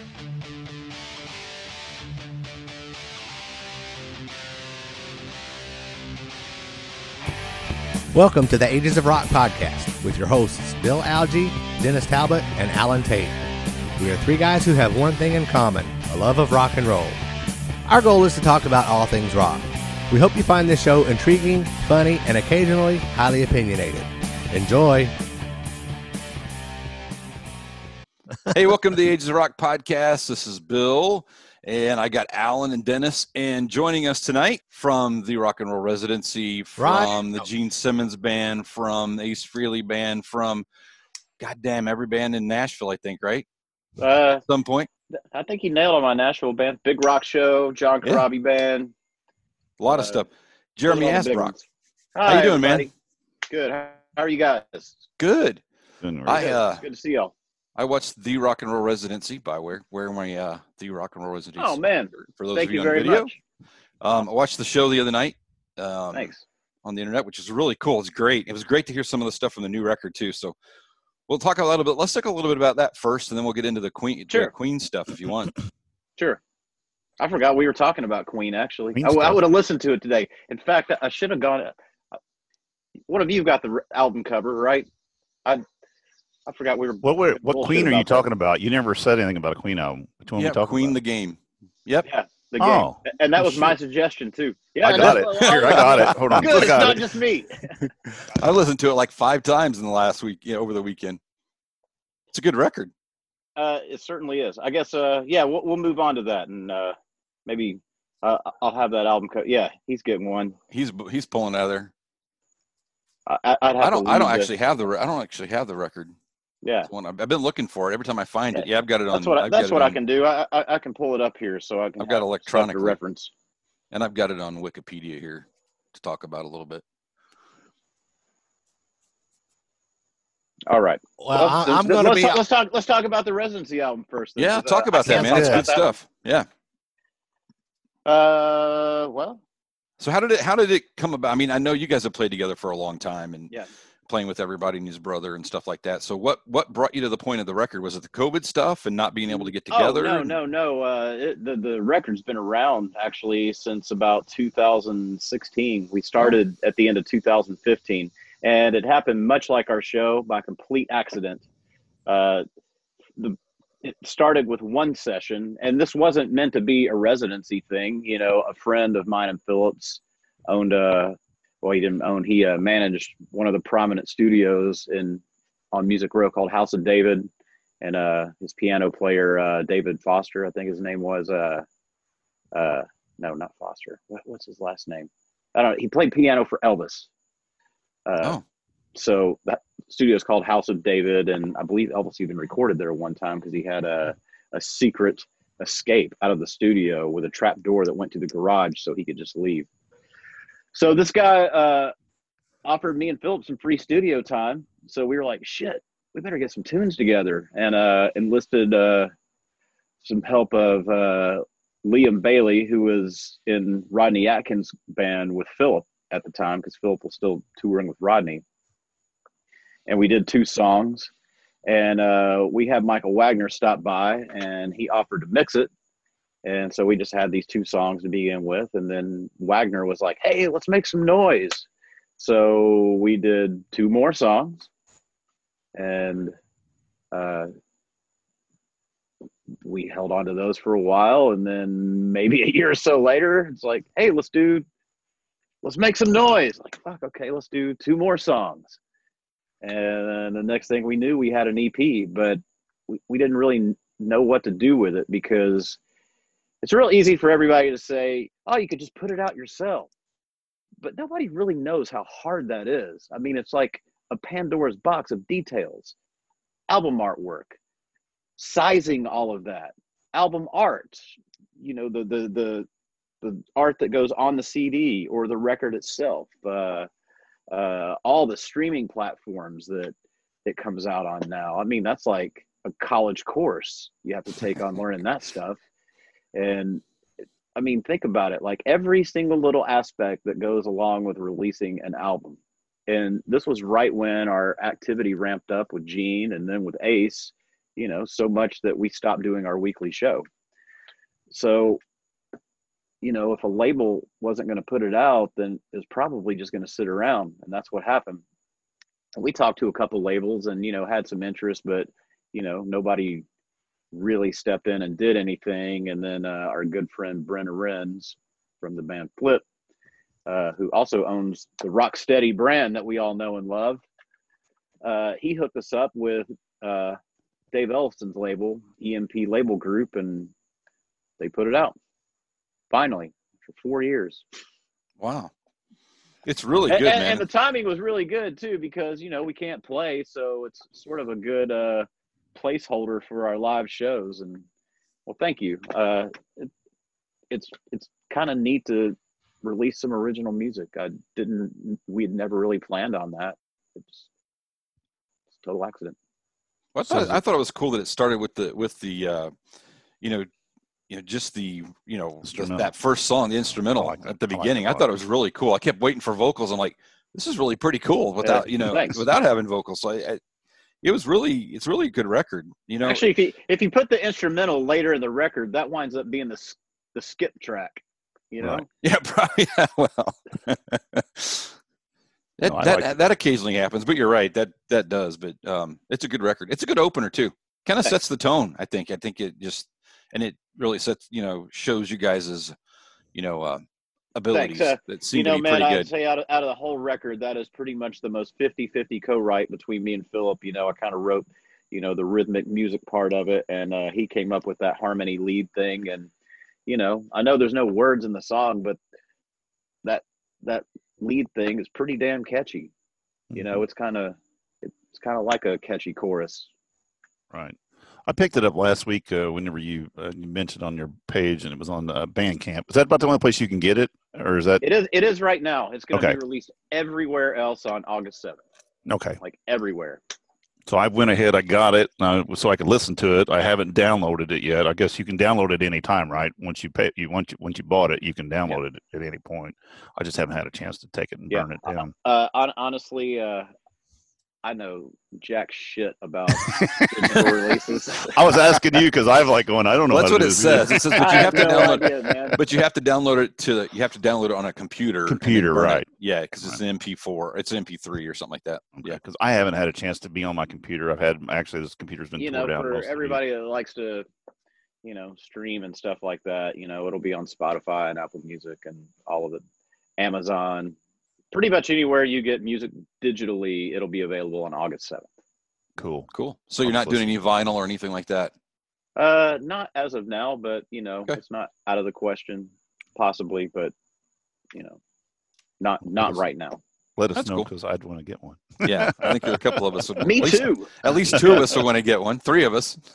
Welcome to the Ages of Rock podcast with your hosts Bill Algie, Dennis Talbot, and Alan Tate. We are three guys who have one thing in common, a love of rock and roll. Our goal is to talk about all things rock. We hope you find this show intriguing, funny, and occasionally highly opinionated. Enjoy! Hey, welcome to the Ages of Rock podcast. This is Bill, and I got Alan and Dennis, and joining us tonight from the Rock and Roll Residency, from the Gene Simmons Band, from the Ace Frehley Band, from goddamn every band in Nashville, I think, right? At some point. I think you nailed on my Nashville band. Big Rock Show, John Corabi Band. A lot of stuff. Jeremy Asbrock. Hi, how you doing, everybody. man? Good. How are you guys? Good. Good to see y'all. I watched the Rock and Roll Residency by wearing my the Rock and Roll Residency. Oh man! For those Thank of you you on very video. much. I watched the show the other night. Thanks. On the internet, which is really cool. It's great. It was great to hear some of the stuff from the new record too. So we'll talk a little bit. Let's talk a little bit about that first, and then we'll get into the Queen stuff if you want. Sure. I forgot we were talking about Queen. Actually, I would have listened to it today. In fact, I should have gone. One of you got the album cover, right? I forgot we were. What Queen are you talking about? You never said anything about a Queen album. Which one yeah, we talking Queen about? the Game. Yep. Yeah, the Game. Oh, and that was my suggestion too. Yeah, I got it. Here, I got it. Hold on. Good. It's I got not it. just me. I listened to it like 5 times in the last week, over the weekend. It's a good record. It certainly is. I guess. Yeah, we'll move on to that, and maybe I'll have that album. Yeah, he's getting one. He's pulling out of there. I don't actually have the record. Yeah, I've been looking for it every time I find it. Yeah, I've got it on. That's what I can do. I can pull it up here, so I can. I've got electronic reference, and I've got it on Wikipedia here to talk about a little bit. All right. Well, I'm going to be. Let's talk about the Residency album first. Yeah, talk about that, man. It's good stuff. Yeah. Well. So how did it come about? I mean, I know you guys have played together for a long time, and playing with everybody and his brother and stuff like that. So what brought you to the point of the record? Was it the COVID stuff and not being able to get together? Oh, no. The record's been around actually since about 2016. We started at the end of 2015, and it happened much like our show by complete accident. It started with one session, and this wasn't meant to be a residency thing. You know, a friend of mine in Phillips owned he didn't own. He managed one of the prominent studios on Music Row called House of David, and his piano player David Foster, I think his name was. No, not Foster. What's his last name? I don't know. He played piano for Elvis. So that studio is called House of David, and I believe Elvis even recorded there one time because he had a secret escape out of the studio with a trap door that went to the garage so he could just leave. So this guy offered me and Philip some free studio time. So we were like, shit, we better get some tunes together, and enlisted some help of Liam Bailey, who was in Rodney Atkins' band with Philip at the time, because Philip was still touring with Rodney. And we did 2 songs, and we had Michael Wagner stop by, and he offered to mix it. And so we just had these 2 songs to begin with. And then Wagner was like, hey, let's make some noise. So we did 2 more songs, and we held on to those for a while. And then maybe a year or so later, it's like, hey, let's make some noise. Like, fuck, okay, let's do 2 more songs. And the next thing we knew, we had an EP, but we didn't really know what to do with it, because it's real easy for everybody to say, oh, you could just put it out yourself. But nobody really knows how hard that is. I mean, it's like a Pandora's box of details. Album artwork, sizing all of that, album art, you know, the art that goes on the CD or the record itself, all the streaming platforms that it comes out on now. I mean, that's like a college course you have to take on learning that stuff. And I mean, think about it, like every single little aspect that goes along with releasing an album. And this was right when our activity ramped up with Gene and then with Ace. you know, so much that we stopped doing our weekly show. So, you know, if a label wasn't going to put it out, then it's probably just going to sit around. And that's what happened. And we talked to a couple labels and, you know, had some interest, but, you know, nobody really stepped in and did anything. And then our good friend Brent Renz from the band Flip, who also owns the Rocksteady brand that we all know and love, he hooked us up with Dave Ellison's label, EMP Label Group, and they put it out finally for 4 years. Wow. It's really good, man. And the timing was really good too, because, you know, we can't play, so it's sort of a good placeholder for our live shows. And well, thank you. It's kind of neat to release some original music. We'd never really planned on that. It's a total accident. Well, I thought it was cool that it started with the just the, you know, that first song, the instrumental at the beginning. I thought it was really cool. I kept waiting for vocals. I'm like, this is really pretty cool without, without having vocals. So it's really a good record, you know. Actually, if you put the instrumental later in the record, that winds up being the skip track, you know? Right. Yeah, probably. Yeah, well, that occasionally happens, but you're right. That does, but it's a good record. It's a good opener too. Kind of sets the tone, I think. I think it just, and it really sets, you know, shows you guys' abilities that seem to be pretty good. I'd say out of the whole record, that is pretty much the most 50-50 co-write between me and Philip. You know, I kind of wrote, you know, the rhythmic music part of it, and he came up with that harmony lead thing. And, you know, I know there's no words in the song, but that lead thing is pretty damn catchy. You know, it's kind of like a catchy chorus. Right. I picked it up last week whenever you mentioned on your page, and it was on Bandcamp. Is that about the only place you can get it, or is that? It is right now. It's going to be released everywhere else on August 7th. Okay. Like everywhere. So I went ahead, I got it, so I could listen to it. I haven't downloaded it yet. I guess you can download it any time, right? Once you bought it, you can download it at any point. I just haven't had a chance to take it and burn it down. Honestly, I know jack shit about digital releases. I was asking you because I'm like going, I don't know. That's what it says. It says, but you have to download it. But you have to download it you have to download it on a computer. Right? Yeah, because it's an MP4. It's an MP3 or something like that. Okay. Yeah, because I haven't had a chance to be on my computer. I've had this computer's been tore down. For everybody that likes to, you know, stream and stuff like that, you know, it'll be on Spotify and Apple Music and all of it, Amazon. Pretty much anywhere you get music digitally, it'll be available on August 7th. Cool. So you're not doing any vinyl or anything like that? Not as of now, but, you know, It's not out of the question, possibly, but, you know, not right now. Let us know, because I'd want to get one. Yeah, I think there are a couple of us. Me too. At least two of us will want to get one. 3 of us.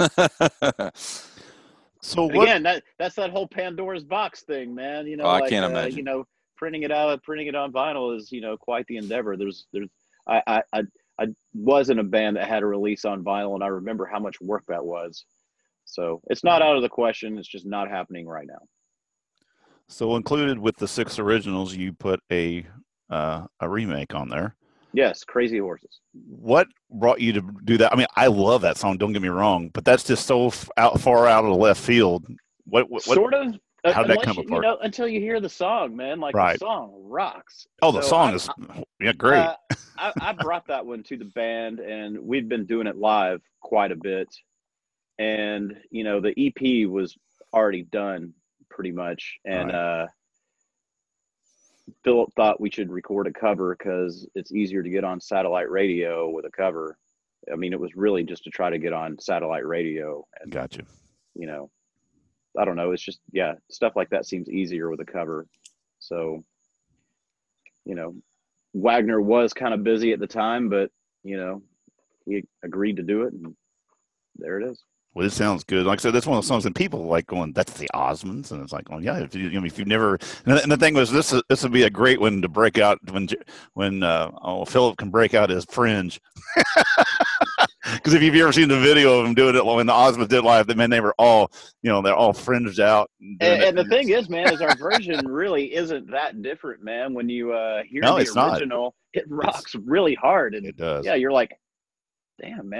So again, that's that whole Pandora's box thing, man. You know, I can't imagine. You know, printing it on vinyl is, you know, quite the endeavor. I was in a band that had a release on vinyl, and I remember how much work that was. So it's not out of the question. It's just not happening right now. So included with the 6 originals, you put a remake on there. Yes, Crazy Horses. What brought you to do that? I mean, I love that song. Don't get me wrong, but that's just so far out of the left field. What sort of? How did that come apart? You know, until you hear the song, man. Like the song rocks. Oh, the song is great. I brought that one to the band, and we've been doing it live quite a bit. And you know, the EP was already done pretty much, and Philip thought we should record a cover because it's easier to get on satellite radio with a cover. I mean, it was really just to try to get on satellite radio. And, gotcha. You know, I don't know. It's just, stuff like that seems easier with a cover. So, you know, Wagner was kind of busy at the time, but, you know, he agreed to do it, and there it is. Well, this sounds good. Like I said, that's one of those songs that people like going, that's the Osmonds. And it's like, well, yeah, if you've never, and the thing was, this would be a great one to break out when Philip can break out his fringe. Because if you've ever seen the video of him doing it when the Osmonds did live, they were all, you know, they're all fringed out. And the thing is, man, is our version really isn't that different, man. When you hear the original, it rocks really hard. And it does. Yeah, you're like, damn, man.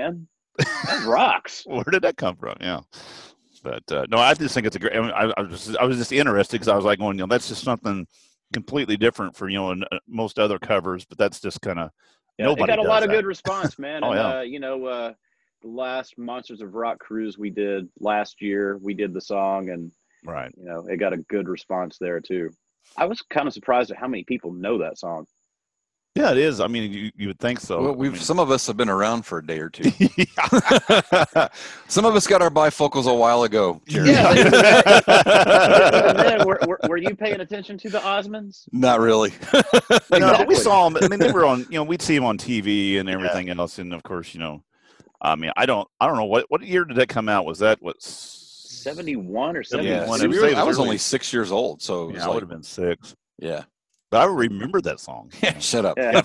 That rocks. Where did that come from? Yeah. But no, I just think it's a great. I mean, I was just interested because I was like, going, that's just something completely different for most other covers. But that's just kind of nobody. It got a lot of that. good response, man. Oh, and yeah. the last Monsters of Rock cruise we did last year, we did the song, and right, it got a good response there too. I was kind of surprised at how many people know that song. Yeah, it is. I mean, you would think so. Well, some of us have been around for a day or two. Some of us got our bifocals a while ago. Yeah. Then, were you paying attention to the Osmonds? Not really. No, we saw them. I mean, they were on. We'd see them on TV and everything else, and of course, I mean, I don't know what year did that come out? Was that 71 or 71? Yeah, I was only 6 years old, so I would have been 6. Yeah. But I remember that song. Yeah, shut up. Yeah.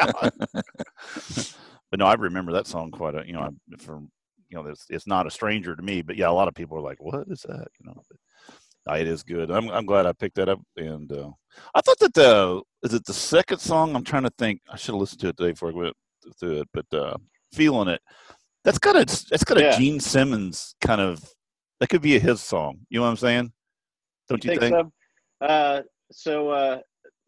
But no, I remember that song quite it's not a stranger to me, but yeah, a lot of people are like, what is that? But, it is good. I'm glad I picked that up. And I thought that is it the second song? I'm trying to think. I should have listened to it today before I went through it, but Feeling It. That's got a Gene Simmons kind of, that could be his song. You know what I'm saying? Don't you think? So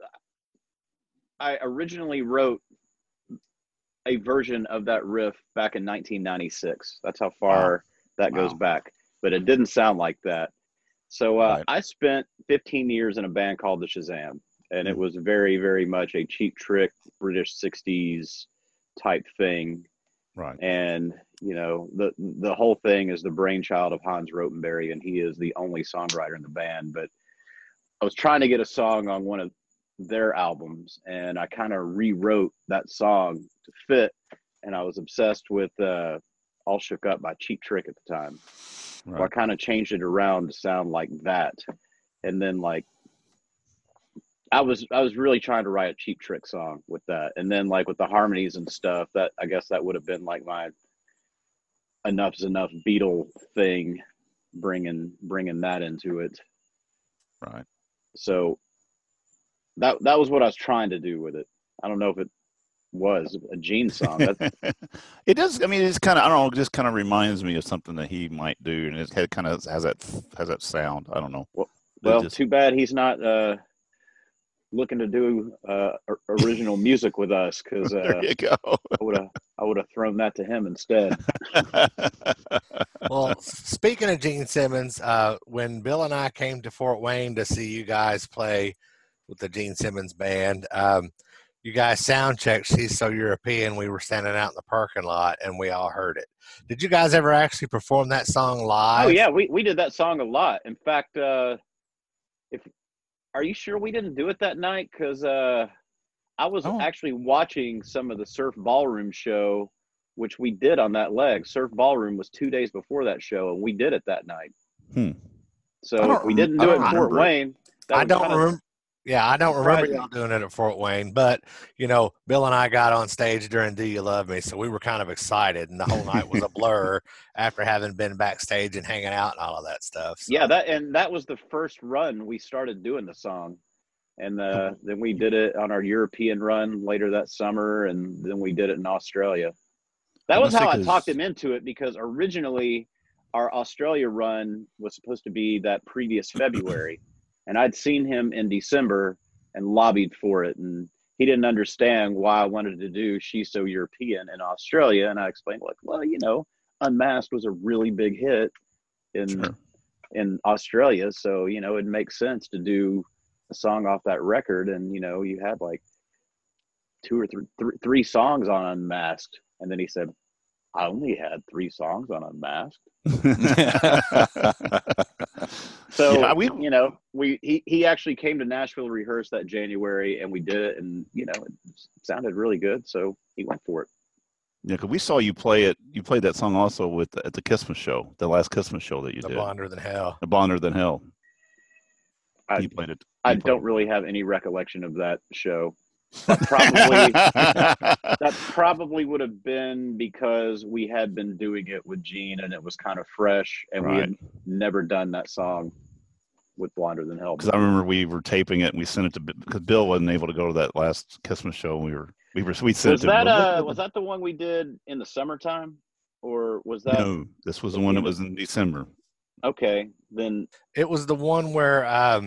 I originally wrote a version of that riff back in 1996. That's how far that goes back. But it didn't sound like that. So I spent 15 years in a band called the Shazam, and it was very, very much a Cheap Trick British 60s type thing. Right. And the whole thing is the brainchild of Hans Rottenberry, and he is the only songwriter in the band. But I was trying to get a song on one of their albums, and I kind of rewrote that song to fit, and I was obsessed with All Shook Up by Cheap Trick at the time. Right. So I kind of changed it around to sound like that, and then I was really trying to write a Cheap Trick song with that, and then with the harmonies and stuff, that I guess that would have been like my Enough's Enough Beatle thing, bringing that into it. Right. So that was what I was trying to do with it. I don't know if it was a Gene song. It does. I mean, it's kind of, I don't know, it just kind of reminds me of something that he might do, and it kind of has that sound. I don't know. Well, too bad he's not looking to do original music with us, because there you go. I would have thrown that to him instead. Well, speaking of Gene Simmons, when Bill and I came to Fort Wayne to see you guys play with the Gene Simmons band, you guys sound checked She's So European. We were standing out in the parking lot, and we all heard it. Did you guys ever actually perform that song live? Oh, yeah, we did that song a lot. In fact, are you sure we didn't do it that night? Because I was actually watching some of the Surf Ballroom show, which we did on that leg. Surf Ballroom was 2 days before that show, and we did it that night. So if we didn't do it in Fort Wayne, I don't remember. Yeah, I don't remember y'all doing it at Fort Wayne, but, Bill and I got on stage during Do You Love Me, so we were kind of excited, and the whole night was a blur after having been backstage and hanging out and all of that stuff. So. Yeah, that was the first run we started doing the song, and then we did it on our European run later that summer, and then we did it in Australia. That was how I talked him into it, because originally our Australia run was supposed to be that previous February. And I'd seen him in December and lobbied for it. And he didn't understand why I wanted to do She's So European in Australia. And I explained, Unmasked was a really big hit in Australia. So, it makes sense to do a song off that record. And, you had like 2 or 3 songs on Unmasked. And then he said, I only had 3 songs on Unmasked. So he actually came to Nashville to rehearse that January, and we did it, and it sounded really good, so he went for it. Yeah, because we saw you play it. You played that song also at the Christmas show, the last Christmas show that you did. The Blonder Than Hell. The Blonder Than Hell. You played it. I don't really have any recollection of that show. That probably would have been because we had been doing it with Gene, and it was kind of fresh, and we had never done that song with Blonder Than Hell. Because I remember we were taping it, and we sent it to, because Bill wasn't able to go to that last Christmas show. We sent it to him. Was that the one we did in the summertime? or was that? No, this was the one that was in December. Okay, then It was the one where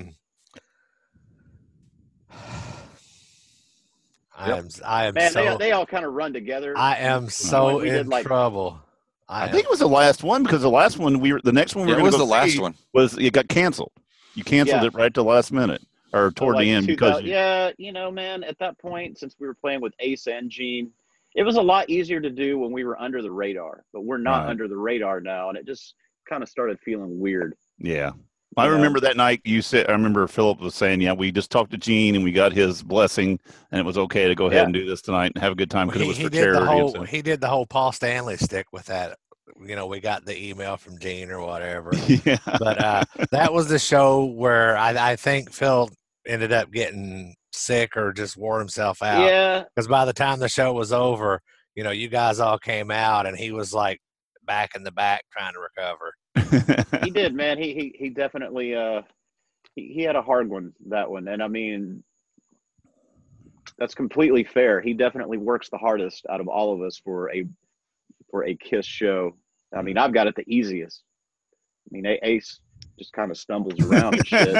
they all kind of run together. I am so in trouble. I think it was the last one, because the last one the next one we were going to go see last one was it got canceled. You canceled it right at the last minute or toward the end because man, at that point, since we were playing with Ace and Gene, it was a lot easier to do when we were under the radar, but we're not under the radar now, and it just kind of started feeling weird. Yeah. I remember that night I remember Philip was saying, yeah, we just talked to Gene and we got his blessing and it was okay to go ahead and do this tonight and have a good time because it was for charity. He did the whole Paul Stanley stick with that. We got the email from Gene or whatever. Yeah. But that was the show where I think Phil ended up getting sick or just wore himself out. Yeah. Because by the time the show was over, you guys all came out and he was like back in the back trying to recover. He did, man. He definitely he had a hard one, that one. And I mean, that's completely fair. He definitely works the hardest out of all of us for a Kiss show. I mean, I've got it the easiest. I mean, Ace just kind of stumbles around and shit.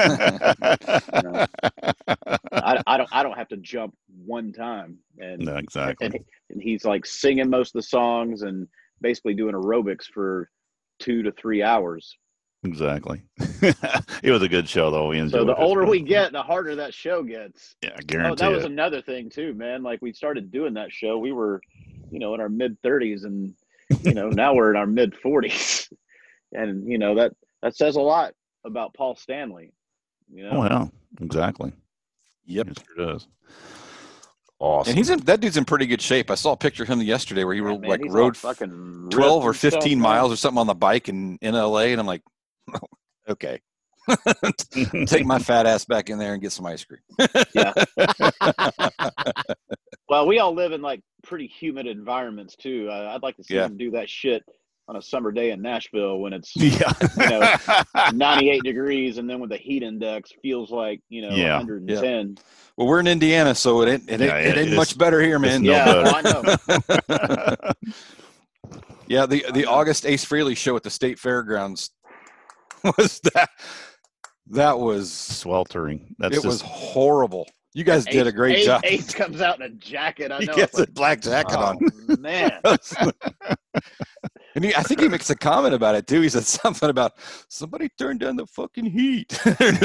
I don't have to jump one time. And no, exactly. And he's like singing most of the songs and basically doing aerobics for 2 to 3 hours. Exactly. It was a good show, though. We enjoyed so the older we get, the harder that show gets. Yeah, I guarantee that was another thing too, man. Like, we started doing that show, we were, in our mid 30s, and now we're in our mid 40s, and that says a lot about Paul Stanley. Oh yeah, exactly. Yep, it sure does. Awesome. And that dude's in pretty good shape. I saw a picture of him yesterday where he rode fucking 12 or 15 miles or something on the bike in LA, and I'm like, okay. Take my fat ass back in there and get some ice cream. Yeah. Well, we all live in like pretty humid environments too. I'd like to see him do that shit on a summer day in Nashville when it's 98 degrees, and then with the heat index feels like 110. Yeah. Well, we're in Indiana, so it ain't much better here, man. I know. Yeah, the August Ace Frehley show at the State Fairgrounds was that was sweltering. It was horrible. You guys did a great job. Ace comes out in a jacket. I know. He gets a black jacket on. Man. And I think he makes a comment about it too. He said something about somebody turned down the fucking heat.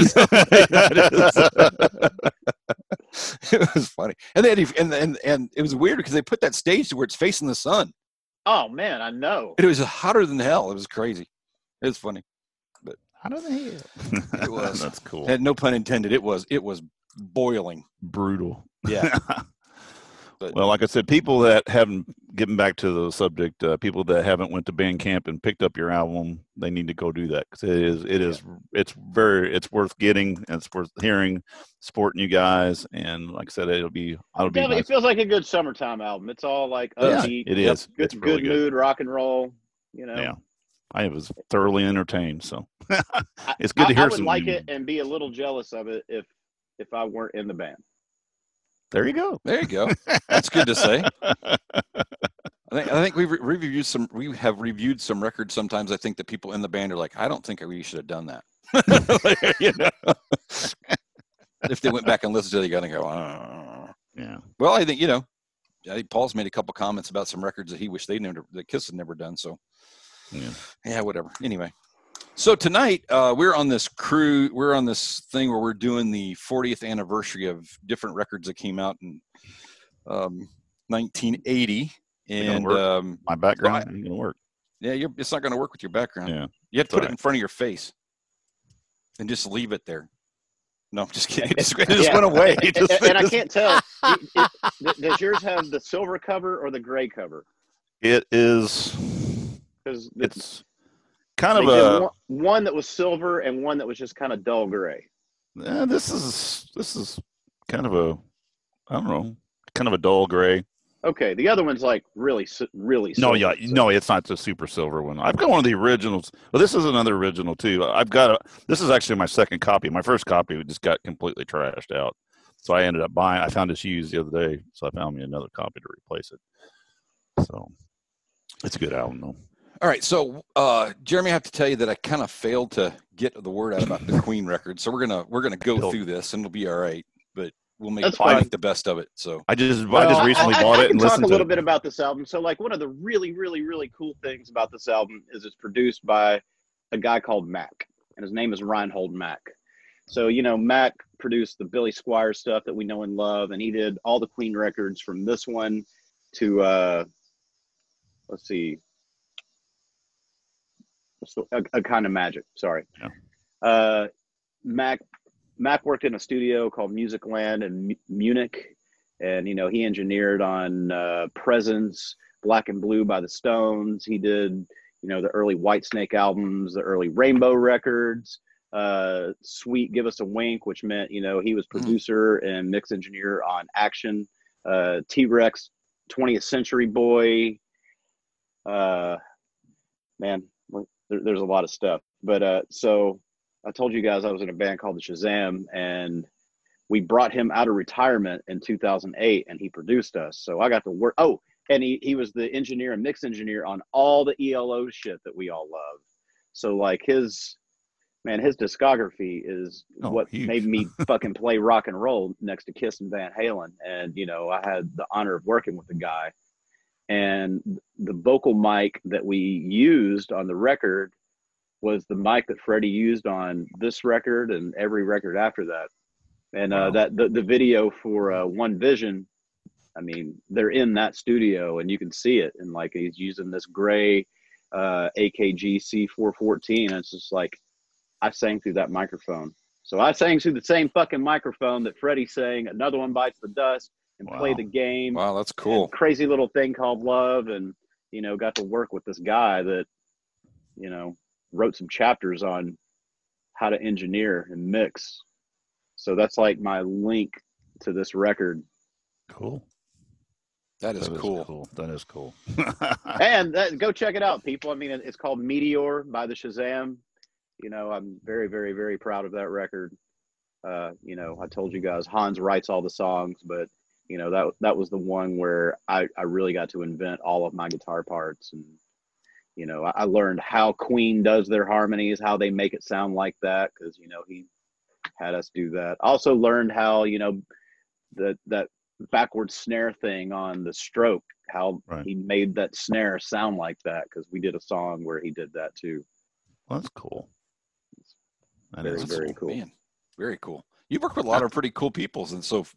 It was funny, and then and it was weird because they put that stage to where it's facing the sun. Oh man, I know. It was hotter than hell. It was crazy. It was funny, but hotter than hell. It was. That's cool. And no pun intended. It was boiling. Brutal. Yeah. But, well, like I said, people that haven't, getting back to the subject, people that haven't went to Bandcamp and picked up your album, they need to go do that, because it's worth getting, and it's worth hearing, supporting you guys, and like I said, it'll be nice. It feels like a good summertime album. It's all like upbeat. It is. It's really good mood, rock and roll. Yeah, I was thoroughly entertained, so it's good to hear. I would like it and be a little jealous of it if I weren't in the band. There you go. That's good to say. I think we have reviewed some records. Sometimes I think that people in the band are like, I don't think we should have done that. If they went back and listened to it, they're gonna go, oh. Yeah. Well, I think I think Paul's made a couple comments about some records that he wished that Kiss had never done. So yeah, whatever. Anyway. So tonight, we're on this thing where we're doing the 40th anniversary of different records that came out in 1980. And my background ain't going to work. Yeah, it's not going to work with your background. Yeah, you have to put it in front of your face and just leave it there. No, I'm just kidding. It just went away. And I can't tell. Does yours have the silver cover or the gray cover? It is. Because it's kind of one that was silver and one that was just kind of dull gray. This is kind of a dull gray. Okay, the other one's like really silver. No, it's not the super silver one. I've got one of the originals. Well, this is another original too. This is actually my second copy. My first copy just got completely trashed out, so I ended up buying. I found this used the other day, so I found me another copy to replace it. So. It's a good album, though. All right, so Jeremy, I have to tell you that I kind of failed to get the word out about the Queen record, so we're gonna go through this, and it'll be all right. But we'll make the best of it. So I just recently bought it and listened to it. I can talk a little bit about this album. So, like, one of the really, really, really cool things about this album is it's produced by a guy called Mac, and his name is Reinhold Mack. So, you know, Mac produced the Billy Squier stuff that we know and love, and he did all the Queen records from this one to let's see. A Kind of Magic. Sorry. Yeah. Mac worked in a studio called Musicland in Munich, and you know he engineered on Presence, Black and Blue by the Stones. He did the early Whitesnake albums, the early Rainbow records, Sweet Give Us a Wink, which meant he was producer and mix engineer on Action, T-Rex, 20th Century Boy. Man. There's a lot of stuff, but so I told you guys I was in a band called the Shazam, and we brought him out of retirement in 2008, and he produced us. So I got to work. Oh, and he was the engineer and mix engineer on all the ELO shit that we all love. So like his discography is huge. Made me fucking play rock and roll next to Kiss and Van Halen, and I had the honor of working with the guy. And the vocal mic that we used on the record was the mic that Freddie used on this record and every record after that. And wow. The video for One Vision, I mean, they're in that studio and you can see it. And like he's using this gray AKG C414. And it's just like I sang through that microphone. So I sang through the same fucking microphone that Freddie sang Another One Bites the Dust and Play the Game. Wow, that's cool. Crazy Little Thing Called Love, and got to work with this guy that wrote some chapters on how to engineer and mix. So that's like my link to this record. Cool. That is cool. That is cool. And go check it out, people. I mean, it's called Meteor by the Shazam. I'm very, very, very proud of that record. I told you guys Hans writes all the songs, but that was the one where I really got to invent all of my guitar parts. And, I learned how Queen does their harmonies, how they make it sound like that. Cause he had us do that. Also learned how, that backward snare thing on the Stroke, how he made that snare sound like that. Cause we did a song where he did that too. Well, that's cool. That is very cool. Man, very cool. You work with a lot of pretty cool people. And so,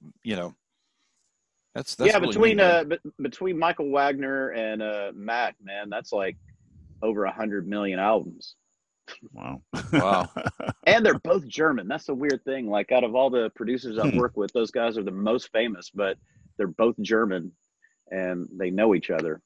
that's really between Michael Wagner and Matt, man, that's like over 100 million albums. Wow. And they're both German. That's the weird thing. Like out of all the producers I've worked with, those guys are the most famous, but they're both German and they know each other.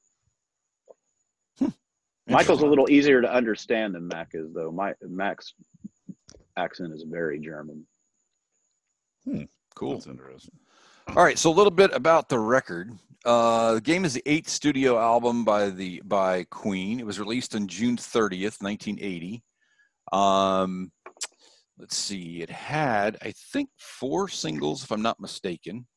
Michael's a little easier to understand than Mac is, though. Mac's accent is very German. Cool. That's interesting. All right, so a little bit about the record. The Game is the 8th studio album by Queen. It was released on June 30th, 1980. Let's see. It had, I think, 4 singles, if I'm not mistaken.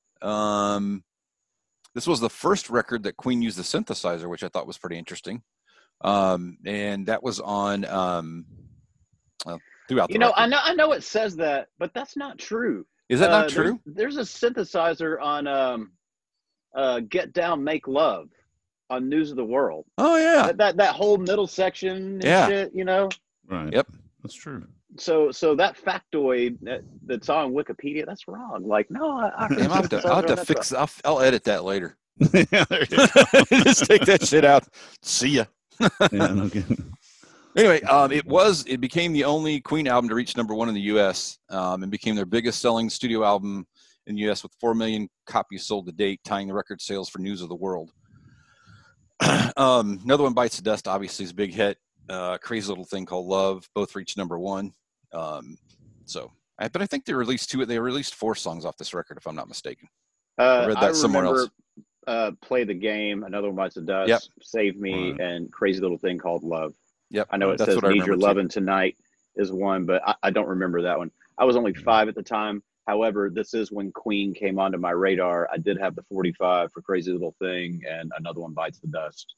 This was the first record that Queen used the synthesizer, which I thought was pretty interesting. And that was on throughout the record. I know it says that, but that's not true. Is that not true? There's a synthesizer on Get Down, Make Love on News of the World. Oh, yeah. That whole middle section and shit, Right. Yep. That's true. So that factoid that's on Wikipedia, that's wrong. Like, no, I'll have to fix. I'll edit that later. Yeah, there you go. Just take that shit out. See ya. Yeah, okay. Anyway, it became the only Queen album to reach number 1 in the U.S. And became their biggest selling studio album in the U.S. with 4 million copies sold to date, tying the record sales for News of the World. Another One Bites the Dust, obviously, is a big hit. Crazy Little Thing Called Love, both reached number 1. But I think they released 2. They released 4 songs off this record, if I'm not mistaken. I read that somewhere else. Play the Game, Another One Bites the Dust, Save Me, and Crazy Little Thing Called Love. Yep. I know it says Need Your Lovin' Tonight is one, but I don't remember that one. I was only 5 at the time. However, this is when Queen came onto my radar. I did have the 45 for Crazy Little Thing and Another One Bites the Dust.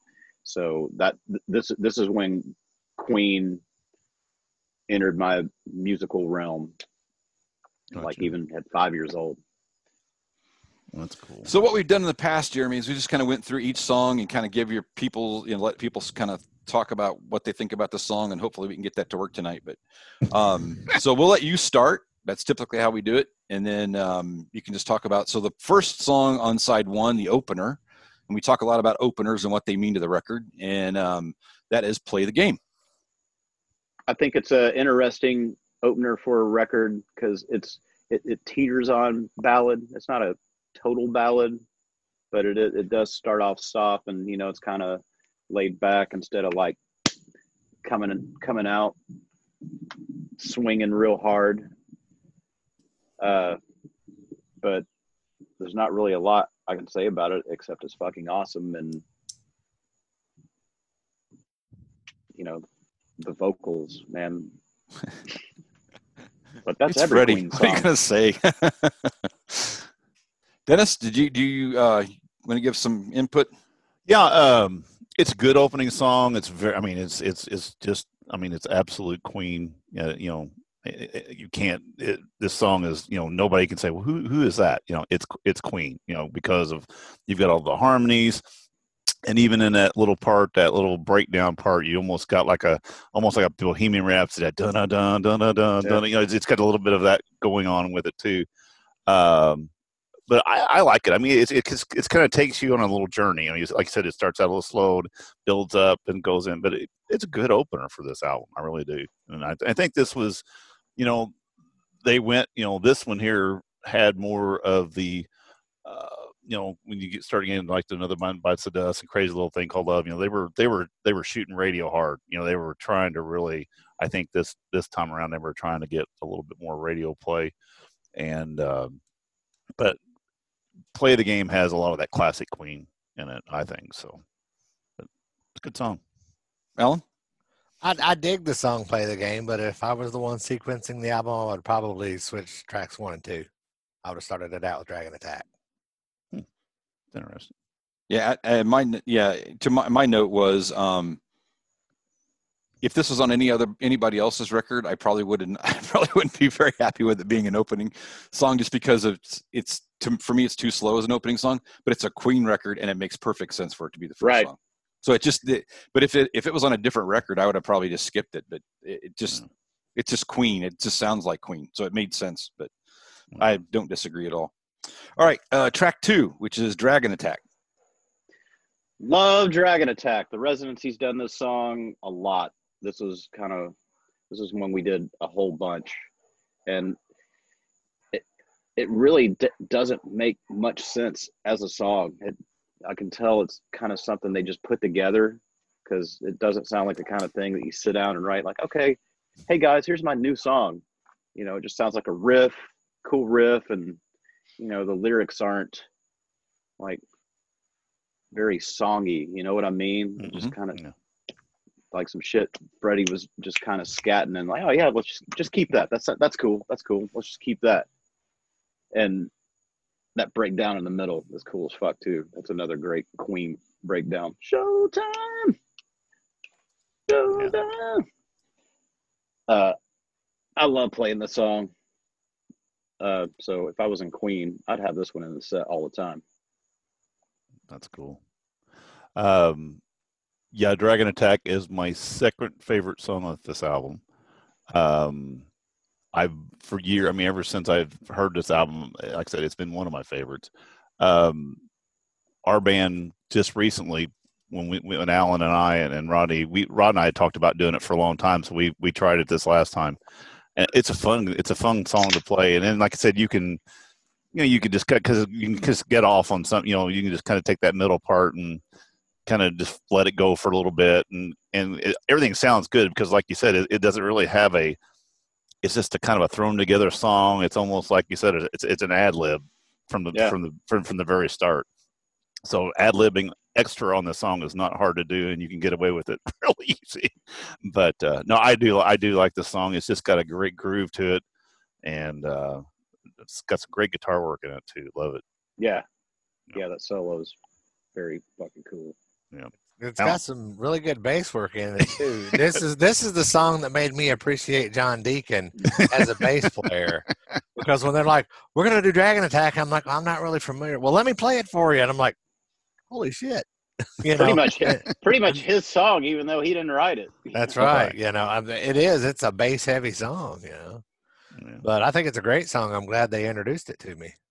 So this is when Queen entered my musical realm. Gotcha. Like even at 5 years old. That's cool. So what we've done in the past, Jeremy, is we just kind of went through each song and kind of give your people, let people kind of talk about what they think about the song, and hopefully we can get that to work tonight. But so we'll let you start. That's typically how we do it. And then you can just talk about, so the first song on side one, the opener, and we talk a lot about openers and what they mean to the record. And that is Play the Game. I think it's an interesting opener for a record because it teeters on ballad. It's not a total ballad, but it does start off soft, and it's kind of laid back instead of like coming out swinging real hard. But there's not really a lot I can say about it except it's fucking awesome, and the vocals, man. But that's it's every Freddie. Queen What song. are you gonna say? Dennis, do you want to give some input? Yeah, it's a good opening song. It's very, it's just, it's absolute Queen. You can't. This song is, nobody can say, well, who is that? It's Queen. Because of you've got all the harmonies, and even in that little part, that little breakdown part, you almost got almost like a Bohemian Rhapsody. That dun dun dun dun dun dun. Yeah. It's got a little bit of that going on with it too. But I like it. It kind of takes you on a little journey. Like I said, it starts out a little slow, builds up, and goes in. But it's a good opener for this album. I really do. And I think this was, they went. This one here had more of the, when you start getting like Another Mind Bites the Dust and Crazy Little Thing Called Love. They were shooting radio hard. They were trying to really. I think this time around they were trying to get a little bit more radio play, and but. Play the Game has a lot of that classic Queen in it, I think. So, but it's a good song. Alan? I dig the song Play the Game, but if I was the one sequencing the album, I would probably switch tracks 1 and 2. I would have started it out with Dragon Attack. Interesting. Yeah, my note was, if this was on anybody else's record, I probably wouldn't be very happy with it being an opening song, just because of for me it's too slow as an opening song. But it's a Queen record, and it makes perfect sense for it to be the first song. So but if it was on a different record, I would have probably just skipped it. But it's just Queen. It just sounds like Queen, so it made sense. But I don't disagree at all. All right, track 2, which is Dragon Attack. Love Dragon Attack. The Residency's done this song a lot. This is when we did a whole bunch, and it really doesn't make much sense as a song. I can tell it's kind of something they just put together, because it doesn't sound like the kind of thing that you sit down and write like, okay, hey guys, here's my new song. It just sounds like a cool riff, and the lyrics aren't like very songy. You know what I mean? Mm-hmm. Just kind of like some shit Freddie was just kind of scatting and like, oh yeah, let's just keep that. That's cool. Let's just keep that. And that breakdown in the middle is cool as fuck too. That's another great Queen breakdown. Showtime. I love playing this song. So if I was in Queen, I'd have this one in the set all the time. That's cool. Yeah, Dragon Attack is my second favorite song on this album. Ever since I've heard this album, like I said, it's been one of my favorites. Our band just recently, when Alan and I and Rodney, Rod and I had talked about doing it for a long time, so we tried it this last time. And it's a fun song to play. And then, like I said, you can just get off on something. You can just kind of take that middle part and kind of just let it go for a little bit, and everything sounds good, because like you said, it doesn't really have it's just a kind of a thrown together song. It's almost like you said, it's an ad lib from the very start. So ad libbing extra on the song is not hard to do, and you can get away with it really easy. But no, I do like the song. It's just got a great groove to it, and it's got some great guitar work in it too. Love it. Yeah, that solo is very fucking cool. Yeah, It's got some really good bass work in it too. This is the song that made me appreciate John Deacon as a bass player, because when they're like, "We're gonna do Dragon Attack," I'm like, "I'm not really familiar." Well, let me play it for you, and I'm like, "Holy shit!" Pretty much his song, even though he didn't write it. That's right. It is. It's a bass heavy song. But I think it's a great song. I'm glad they introduced it to me.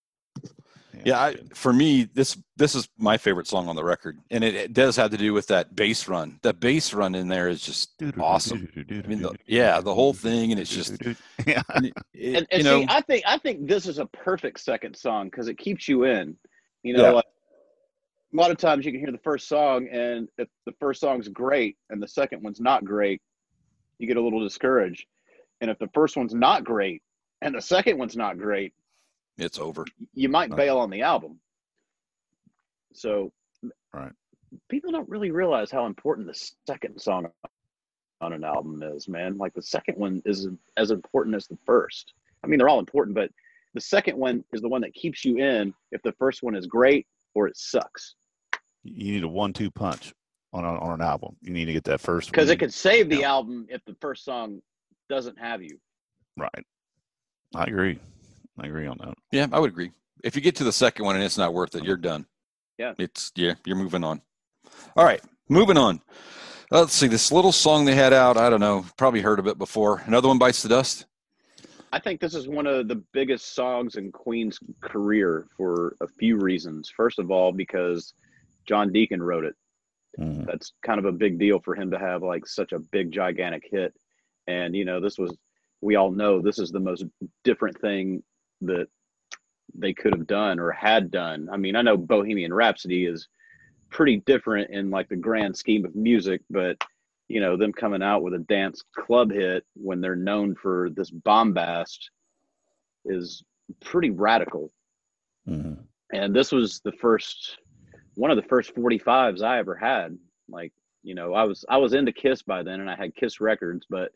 For me, this is my favorite song on the record, and it does have to do with that bass run. The bass run in there is just awesome. I mean, the whole thing, and it's just see, I think this is a perfect second song because it keeps you in. Like, a lot of times you can hear the first song, and if the first song's great and the second one's not great, you get a little discouraged. And if the first one's not great and the second one's not great, it's over. You might bail on the album. So people don't really realize how important the second song on an album is, man. Like, the second one is as important as the first. I mean, they're all important, but the second one is the one that keeps you in if the first one is great or it sucks. You need a 1-2 punch on an album. You need to get that first one. Because it could save the album if the first song doesn't have you. Right. I agree on that. Yeah, I would agree. If you get to the second one and it's not worth it, you're done. Yeah. You're moving on. All right, moving on. Let's see, this little song they had out, I don't know, probably heard of it before. Another One Bites the Dust. I think this is one of the biggest songs in Queen's career for a few reasons. First of all, because John Deacon wrote it. Mm-hmm. That's kind of a big deal for him to have like such a big, gigantic hit. And, we all know this is the most different thing that they could have done or had done. I mean, I know Bohemian Rhapsody is pretty different in like the grand scheme of music, but them coming out with a dance club hit when they're known for this bombast is pretty radical. Mm-hmm. And this was one of the first 45s I ever had. Like, I was into Kiss by then, and I had Kiss records, but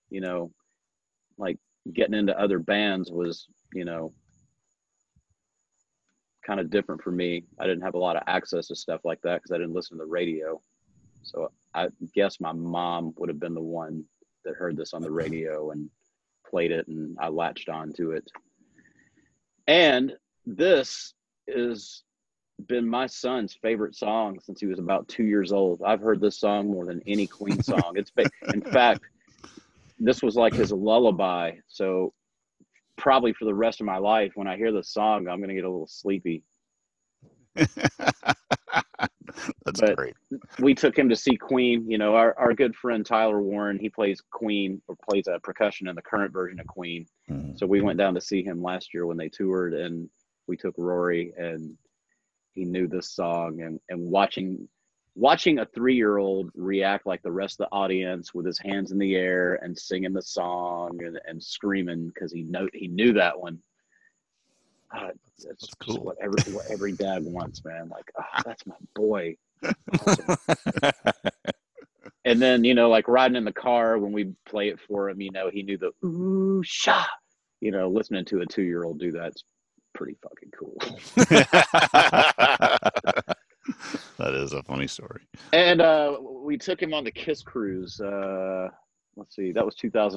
like getting into other bands was, kind of different for me. I didn't have a lot of access to stuff like that because I didn't listen to the radio. So I guess my mom would have been the one that heard this on the radio and played it, and I latched on to it. And this has been my son's favorite song since he was about 2 years old. I've heard this song more than any Queen song. In fact, this was like his lullaby. So probably for the rest of my life, when I hear this song, I'm going to get a little sleepy. That's great. We took him to see Queen. Our good friend Tyler Warren, he plays Queen, or plays percussion in the current version of Queen. Mm-hmm. So we went down to see him last year when they toured, and we took Rory, and he knew this song. And watching a 3-year-old react like the rest of the audience with his hands in the air and singing the song and screaming because he knew that one. That's cool. What every dad wants, man. Like, that's my boy. Awesome. And then, like riding in the car when we play it for him, he knew the ooh sha. Listening to a 2-year-old do that's pretty fucking cool. That is a funny story. And we took him on the Kiss cruise. Let's see, that was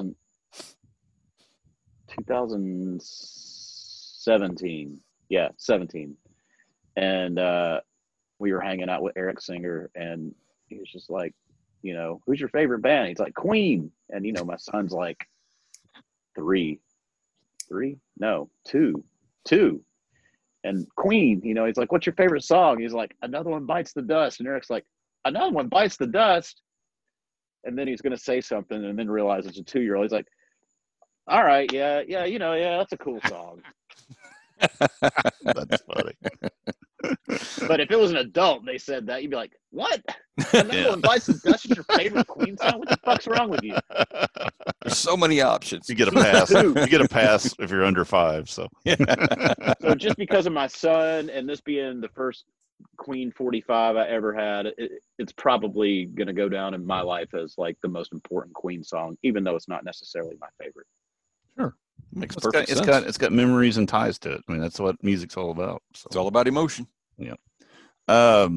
2017. Yeah, 17. And we were hanging out with Eric Singer, and he was just like, who's your favorite band? He's like, Queen. And, my son's like, 3. No, 2. And Queen, he's like, what's your favorite song? He's like, Another One Bites the Dust. And Eric's like, Another One Bites the Dust. And then he's going to say something and then realize it's a 2-year-old. He's like, all right, yeah, that's a cool song. That's funny. But if it was an adult, they said that, you'd be like, what? Another One Bites the Dust is your favorite Queen song? What the fuck's wrong with you? There's so many options. You get a pass. You get a pass if you're under 5. So, So just because of my son and this being the first Queen 45 I ever had, it's probably going to go down in my life as like the most important Queen song, even though it's not necessarily my favorite. Sure. Makes perfect sense. It's got memories and ties to it. I mean, that's what music's all about. So. It's all about emotion. Yeah.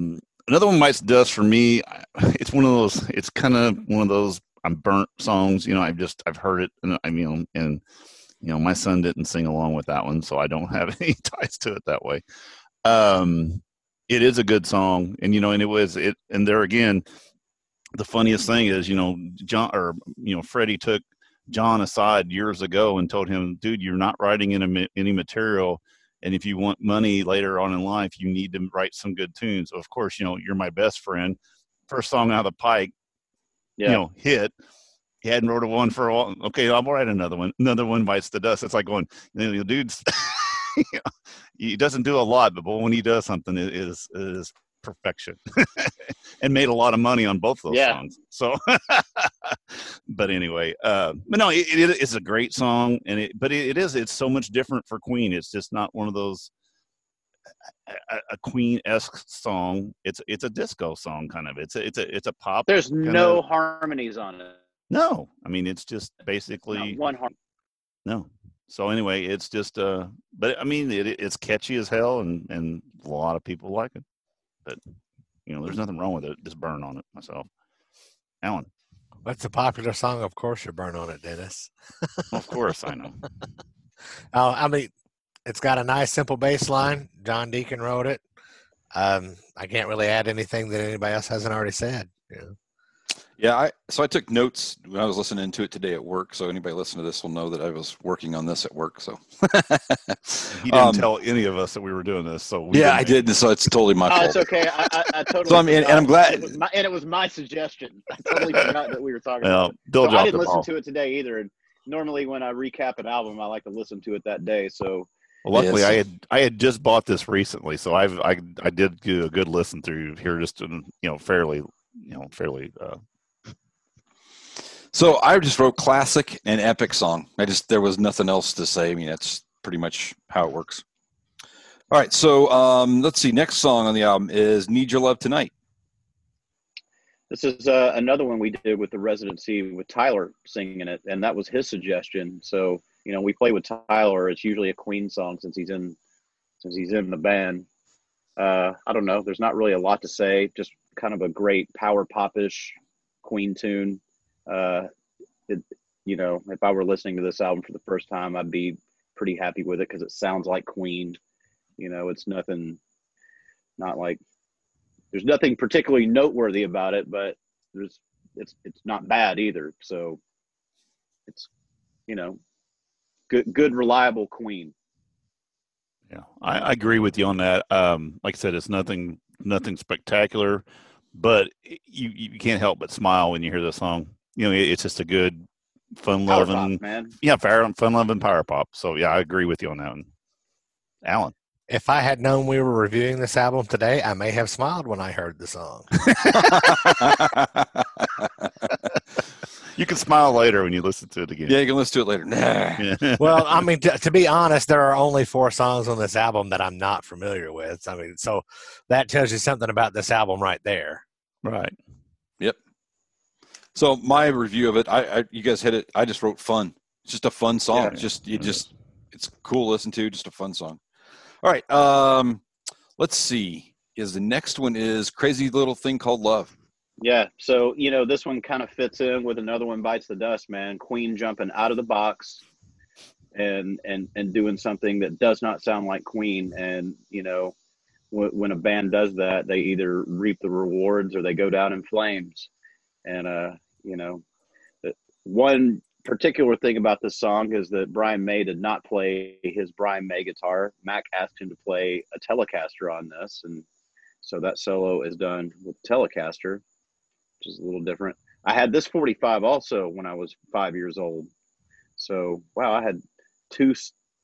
Another one bites the dust for me. It's one of those. It's kind of one of those I'm burnt songs. I've heard it, and my son didn't sing along with that one, so I don't have any ties to it that way. It is a good song, and and there again, the funniest thing is, Freddie took John aside years ago and told him, dude, you're not writing any material. And if you want money later on in life, you need to write some good tunes. Of course, you're my best friend. First song out of the pike, hit. He hadn't wrote one for a while. Okay, I'll write another one. Another one bites the dust. It's like going, dude's, he doesn't do a lot, but when he does something, it is perfection. And made a lot of money on both those songs. So, but anyway, but no, it's a great song, and it's so much different for Queen. It's just not one of those a Queen-esque song. It's a disco song kind of. It's a pop. There's no harmonies on it. No, I mean it's just basically not one harmony. No. So anyway, it's just but I mean it's catchy as hell, and a lot of people like it. But there's nothing wrong with it. Just burn on it myself. Alan. What's a popular song? Of course you burn on it, Dennis. Of course, I know. I mean, it's got a nice, simple bass line. John Deacon wrote it. I can't really add anything that anybody else hasn't already said. Yeah, I took notes when I was listening to it today at work. So anybody listening to this will know that I was working on this at work. So he didn't tell any of us that we were doing this. So I did. So it's totally my fault. It's okay. I totally. So and I'm glad. It was my suggestion. I totally forgot that we were talking about it. So I didn't listen to it today either. And normally when I recap an album, I like to listen to it that day. So. Well, luckily, I had just bought this recently, so I did do a good listen through here, just fairly. So I just wrote classic and epic song. There was nothing else to say. I mean, that's pretty much how it works. All right, so let's see. Next song on the album is "Need Your Love Tonight." This is another one we did with the residency with Tyler singing it, and that was his suggestion. So we play with Tyler. It's usually a Queen song since he's in the band. I don't know. There's not really a lot to say. Just kind of a great power pop-ish Queen tune. If I were listening to this album for the first time, I'd be pretty happy with it because it sounds like Queen. It's nothing, not like there's nothing particularly noteworthy about it, but it's not bad either. So it's, good, reliable Queen. Yeah, I agree with you on that. Like I said, it's nothing spectacular, but you can't help but smile when you hear the song. It's just a good, fun-loving, fun-loving power pop. So yeah, I agree with you on that one. Alan. If I had known we were reviewing this album today, I may have smiled when I heard the song. You can smile later when you listen to it again. Yeah, you can listen to it later. Nah. Well, I mean, to be honest, there are only 4 songs on this album that I'm not familiar with. I mean, so that tells you something about this album right there. Right. Yep. So my review of it, you guys hit it. I just wrote fun. It's just a fun song. Yeah. It's cool to listen to. Just a fun song. All right. Let's see. The next one is "Crazy Little Thing Called Love." Yeah. So, this one kind of fits in with another one bites the dust, man. Queen jumping out of the box and doing something that does not sound like Queen. And, when a band does that, they either reap the rewards or they go down in flames. And, one particular thing about this song is that Brian May did not play his Brian May guitar. Mac asked him to play a Telecaster on this. And so that solo is done with Telecaster, which is a little different. I had this 45 also when I was 5 years old. So, wow, I had 2.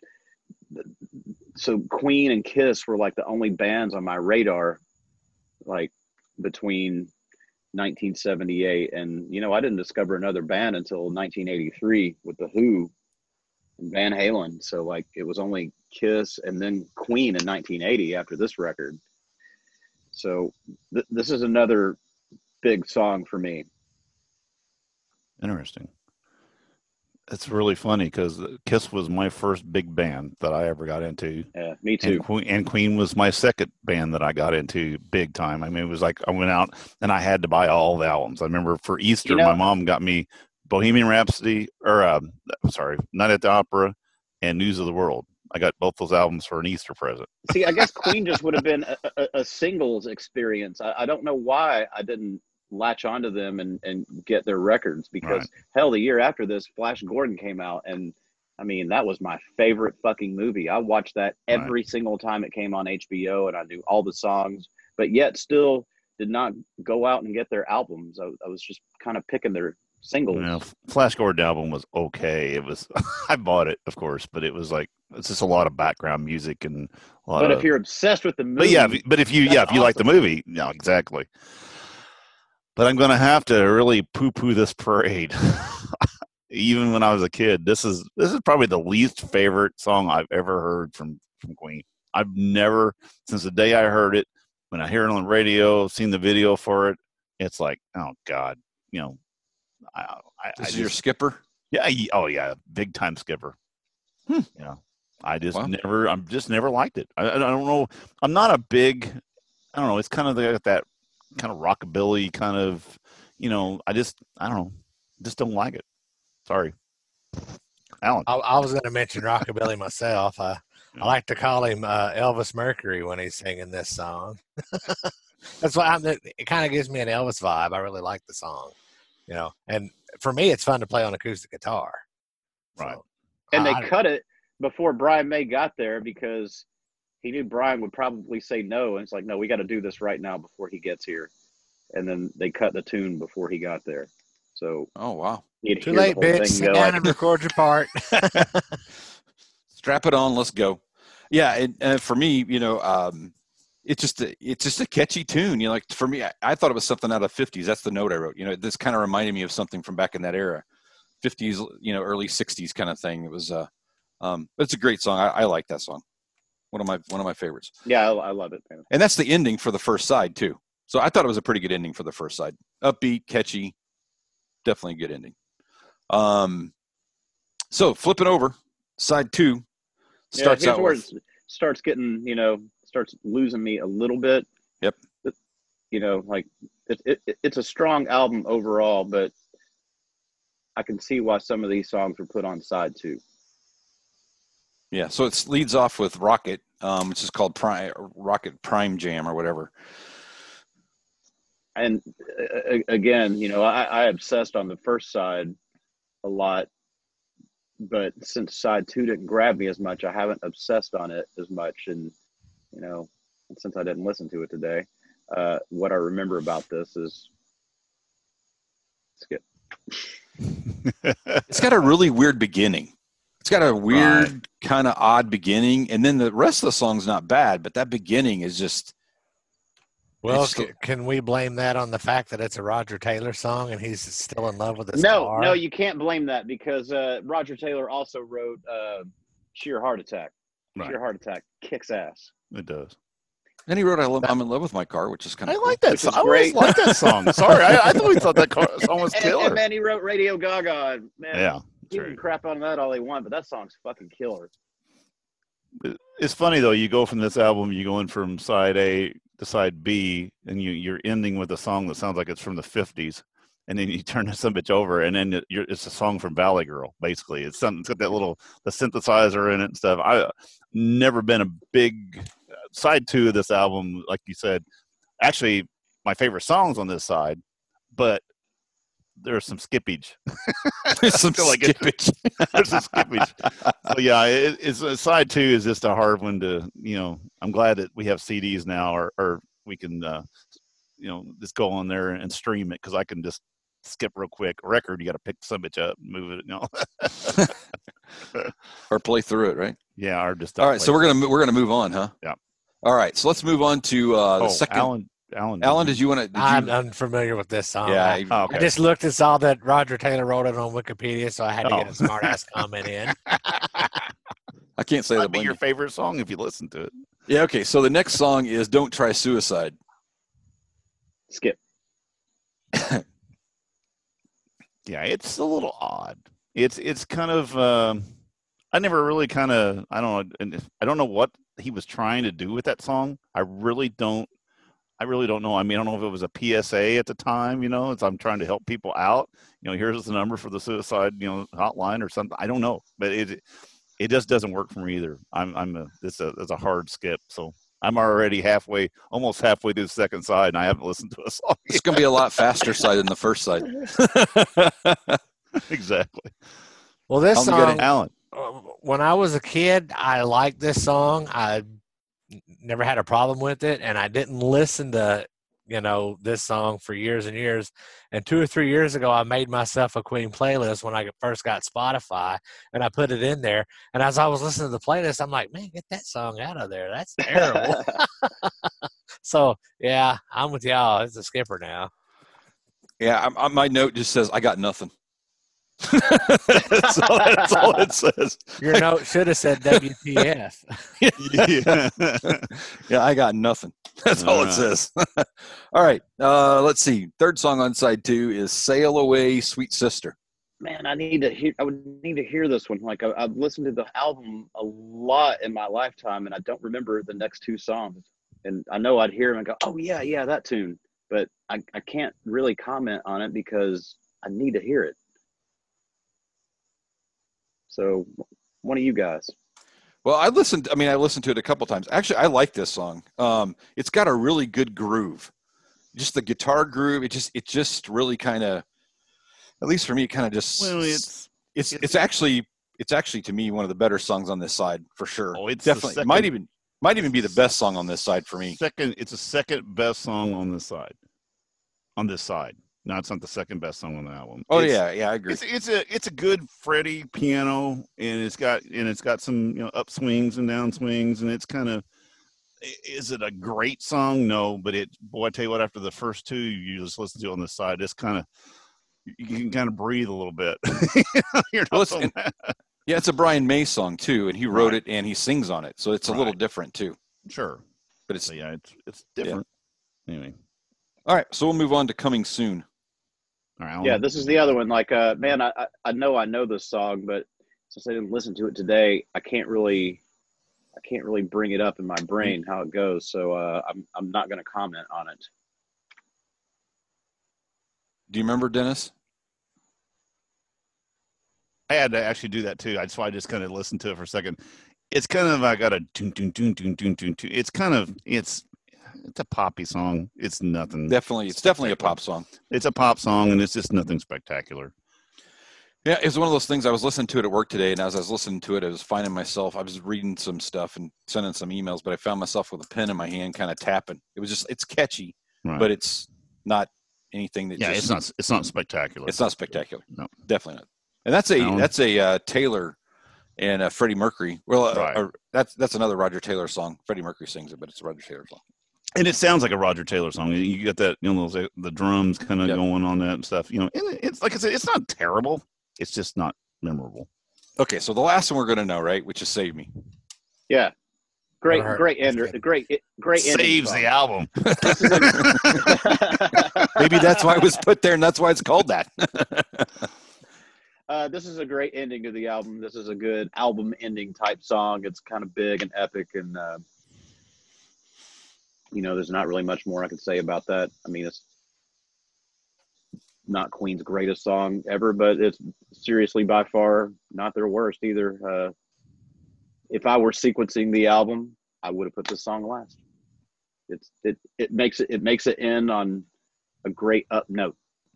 So Queen and Kiss were like the only bands on my radar, like between 1978 and, I didn't discover another band until 1983 with The Who and Van Halen. So like it was only Kiss and then Queen in 1980 after this record. So this is another big song for me. Interesting. It's really funny because Kiss was my first big band that I ever got into. Yeah, me too. And Queen was my second band that I got into big time. I mean, it was like I went out and I had to buy all the albums. I remember for Easter, my mom got me Bohemian Rhapsody, or Night at the Opera and News of the World. I got both those albums for an Easter present. See, I guess Queen just would have been a singles experience. I don't know why I didn't latch onto them and get their records, because hell, the year after this, Flash Gordon came out, and I mean, that was my favorite fucking movie. I watched that every single time it came on HBO, and I knew all the songs, but yet still did not go out and get their albums. I was just kind of picking their singles. You know, Flash Gordon album was okay. It was I bought it, of course, but it was like, it's just a lot of background music and a lot. But if you're obsessed with the movie, if you like the movie, no, exactly. But I'm going to have to really poo-poo this parade. Even when I was a kid, this is probably the least favorite song I've ever heard from Queen. I've never, since the day I heard it, when I hear it on the radio, seen the video for it, it's like, oh God, you know. This is your skipper? Yeah. Oh yeah, big time skipper. Yeah. I've just never liked it. I don't know. I'm not a big. I don't know. It's kind of that kind of rockabilly kind of. You know. I don't know. Just don't like it. Sorry, Alan. I was going to mention rockabilly myself. I like to call him Elvis Mercury when he's singing this song. That's why it kind of gives me an Elvis vibe. I really like the song. You know, and for me, it's fun to play on acoustic guitar. Right. So, and they cut it before Brian May got there because he knew Brian would probably say no. And it's like, no, we got to do this right now before he gets here. And then they cut the tune before he got there. So, oh, wow. Too late, bitch. Sit down and record your part. Strap it on. Let's go. Yeah. And for me, you know, it's just a catchy tune. You know, like for me, I thought it was something out of the 50s. That's the note I wrote. You know, this kind of reminded me of something from back in that era, 50s, you know, early 60s kind of thing. It was, it's a great song. I like that song. One of my favorites. Yeah, I love it, man. And that's the ending for the first side too. So I thought it was a pretty good ending for the first side. Upbeat, catchy, definitely a good ending. So flipping over, side 2 starts out where it starts getting, you know, starts losing me a little bit. Yep. You know, like it's a strong album overall, but I can see why some of these songs were put on side 2. Yeah, so it leads off with Rocket, which is called Rocket Prime Jam or whatever. And again, you know, I obsessed on the first side a lot, but since side 2 didn't grab me as much, I haven't obsessed on it as much. And, you know, since I didn't listen to it today, what I remember about this is skip. It's got a really weird beginning. It's got a weird kind of odd beginning, and then the rest of the song's not bad, but that beginning is just. Well, can we blame that on the fact that it's a Roger Taylor song and he's still in love with his guitar? No, you can't blame that because Roger Taylor also wrote Sheer Heart Attack. Right. Sheer Heart Attack kicks ass. It does. And he wrote I'm in Love with My Car, which is kind of I like that song. I always like that song. Sorry, I thought that song was killer. And man, he wrote Radio Gaga. Man, yeah. You can crap on that all they want, but that song's fucking killer. It's funny though. You go from this album, you go in from side A to side B, and you're ending with a song that sounds like it's from the 50s, and then you turn this bitch over, and then it's a song from Valley Girl. Basically, it's got that the synthesizer in it and stuff. I've never been a big side 2 of this album, like you said. Actually, my favorite songs on this side, but there's some skippage. There's some skippage. There's some skippage. So yeah, it's side 2 is just a hard one to, you know. I'm glad that we have CDs now, or we can, you know, just go on there and stream it because I can just skip real quick. Record, you got to pick some bitch up, and move it, you know. Or play through it, right? Yeah, or just. All right, so we're gonna move on, huh? Yeah. All right, so let's move on to the second. Alan, did you want to? I'm unfamiliar with this song. Yeah, I just looked and saw that Roger Taylor wrote it on Wikipedia, so I had to get a smart-ass comment in. I can't say that. Might be your favorite song if you listen to it. Yeah. Okay. So the next song is "Don't Try Suicide." Skip. Yeah, it's a little odd. It's kind of I never really kind of I don't know what he was trying to do with that song. I really don't know. I mean, I don't know if it was a PSA at the time, as I'm trying to help people out. Here's the number for the suicide, hotline or something. I don't know, but it just doesn't work for me either. It's a hard skip. So I'm already almost halfway through the second side, and I haven't listened to a song. It's going to be a lot faster side than the first side. Exactly. Well, this song, Alan. When I was a kid, I liked this song. I never had a problem with it, and I didn't listen to this song for years and years. And 2 or 3 years ago, I made myself a Queen playlist when I first got Spotify, and I put it in there. And as I was listening to the playlist, I'm like, man, get that song out of there. That's terrible. So, yeah, I'm with y'all. It's a skipper now. Yeah, my note just says, I got nothing. That's all it says. Your note should have said WTF. Yeah, I got nothing. That's all it says. All right, let's see. Third song on side 2 is "Sail Away, Sweet Sister." Man, I would need to hear this one. Like I've listened to the album a lot in my lifetime, and I don't remember the next 2 songs. And I know I'd hear them and go, "Oh yeah, that tune," but I can't really comment on it because I need to hear it. So, one of you guys. Well, I listened to it a couple times. Actually, I like this song. It's got a really good groove. Just the guitar groove. It just really kind of, at least for me, kind of just. Well, it's actually to me one of the better songs on this side for sure. Oh, it's definitely might even be the best song on this side for me. It's the second best song on this side. On this side. No, it's not the second best song on the album. Oh, yeah, I agree. It's a good Freddie piano, and it's got some upswings and downswings, and it's kind of. Is it a great song? No, but I tell you what, after the first 2 you just listen to on the side, it's kind of you can kind of breathe a little bit. Yeah, it's a Brian May song too, and he wrote it and he sings on it, so it's a little different too. Sure, but it's different. Yeah. Anyway, all right, so we'll move on to "Coming Soon." Yeah, this is the other one. Like, man, I know this song, but since I didn't listen to it today, I can't really bring it up in my brain how it goes. So I'm not going to comment on it. Do you remember, Dennis? I had to actually do that too. That's why I just kind of listened to it for a second. It's kind of I got a tune tune tune tune tune tune tune. It's a poppy song. It's nothing. It's definitely a pop song. It's a pop song, and it's just nothing spectacular. Yeah, it was one of those things. I was listening to it at work today, and as I was listening to it, I was finding myself. I was reading some stuff and sending some emails, but I found myself with a pen in my hand, kind of tapping. It's catchy, but it's not anything that. Yeah, it's not spectacular. It's not spectacular. No, definitely not. And that's a Taylor and Freddie Mercury. Well, that's another Roger Taylor song. Freddie Mercury sings it, but it's a Roger Taylor song. And it sounds like a Roger Taylor song. You get that, the drums kind of going on that and stuff. And it's like I said, it's not terrible. It's just not memorable. Okay, so the last one we're going to know, right? Which is "Save Me." Yeah, great ender, great saves the album. Maybe that's why it was put there, and that's why it's called that. This is a great ending to the album. This is a good album ending type song. It's kind of big and epic, and there's not really much more I could say about that. I mean, it's not Queen's greatest song ever, but it's seriously by far not their worst either. If I were sequencing the album, I would have put this song last. It makes it end on a great up note.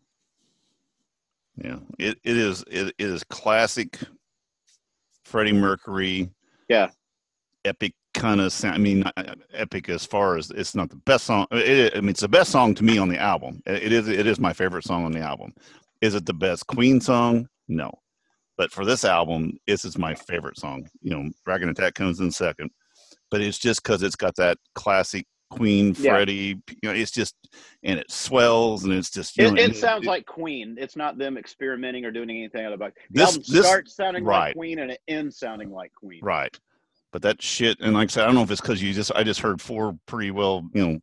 Yeah, it is classic Freddie Mercury. Yeah, epic kind of sound. I mean, epic as far as it's not the best song. It's the best song to me on the album. It is my favorite song on the album. Is it the best Queen song? No, but for this album, this is my favorite song. Dragon Attack comes in second, but it's just because it's got that classic Queen, Freddie. It's just, and it swells, and it's just. It sounds like Queen. It's not them experimenting or doing anything about it. The album starts sounding like Queen, and it ends sounding like Queen. Right. But that shit, and like I said, I don't know if it's because I just heard 4 pretty well,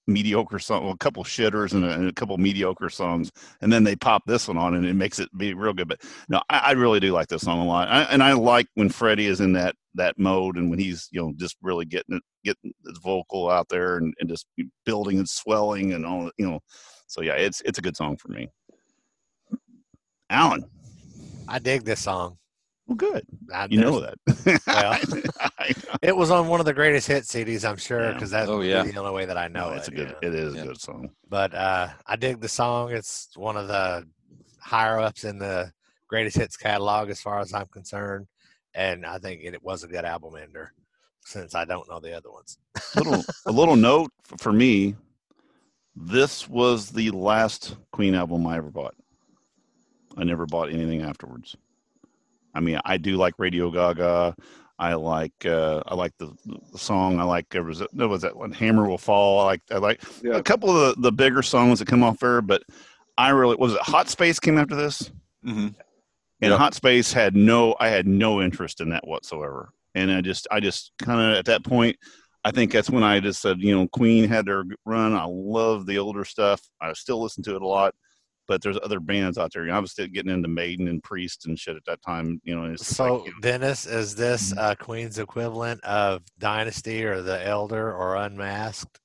mediocre song, well, a couple shitters and a couple mediocre songs, and then they pop this one on, and it makes it be real good. But no, I really do like this song a lot, and I like when Freddie is in that mode, and when he's just really getting his vocal out there and just building and swelling and all. So yeah, it's a good song for me. Alan, I dig this song. Well, good. You know that. Well, it was on one of the greatest hit CDs, I'm sure, because that's the only way that I know it. It is a good song. But I dig the song. It's one of the higher ups in the greatest hits catalog, as far as I'm concerned. And I think it was a good album ender, since I don't know the other ones. A little note for me: this was the last Queen album I ever bought. I never bought anything afterwards. I mean, I do like Radio Gaga. I like the song. I like was that one, Hammer Will Fall. I like a couple of the bigger songs that come off there. But I really was it Hot Space came after this, and Hot Space I had no interest in that whatsoever. And I just kind of at that point, I think that's when I just said, Queen had their run. I love the older stuff. I still listen to it a lot. But there's other bands out there. I was still getting into Maiden and Priest and shit at that time. So, Dennis, is this Queen's equivalent of Dynasty or The Elder or Unmasked?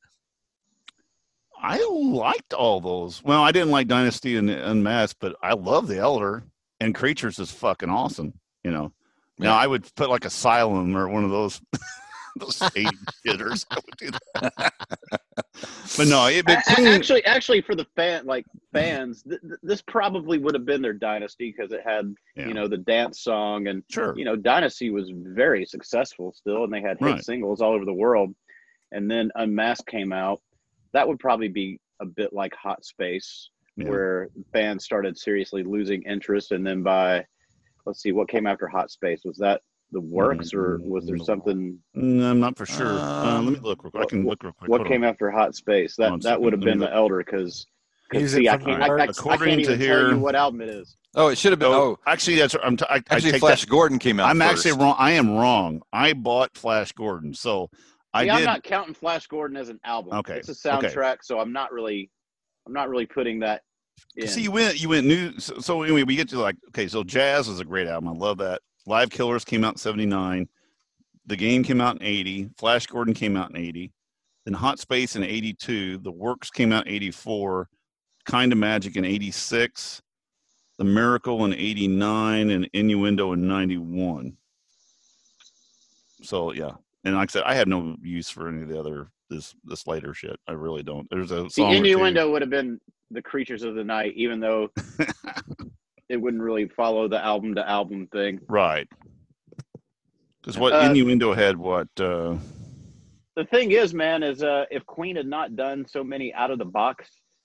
I liked all those. Well, I didn't like Dynasty and Unmasked, but I love The Elder, and Creatures is fucking awesome. Now I would put like Asylum or one of those stage shitters. I would do that. But no, actually, for the fans, this probably would have been their Dynasty, because it had the dance song, and sure, Dynasty was very successful still, and they had hit singles all over the world. And then Unmasked came out. That would probably be a bit like Hot Space, where fans started seriously losing interest. And then let's see, what came after Hot Space? Was that The Works, or was there something? I'm not for sure. Let me look real quick. I can look real quick. What came after Hot Space? That would have been The Elder, because I can't even tell you what album it is. Oh, it should have been. Actually, that's actually Flash Gordon came out. I'm actually wrong. I am wrong. I bought Flash Gordon, so I'm not counting Flash Gordon as an album. Okay, it's a soundtrack, so I'm not really putting that in. See, you went new. So anyway, we get to so Jazz is a great album. I love that. Live Killers came out in 79. The Game came out in 80. Flash Gordon came out in 80. Then Hot Space in 82. The Works came out in 84. Kind of Magic in 86. The Miracle in 89. And Innuendo in 91. So, yeah. And like I said, I have no use for any of the other, this later shit. I really don't. There's a song. The Innuendo would have been The Creatures of the Night, even though it wouldn't really follow the album to album thing. Right. Because what Innuendo had what? The thing is, man, is if Queen had not done so many out of the box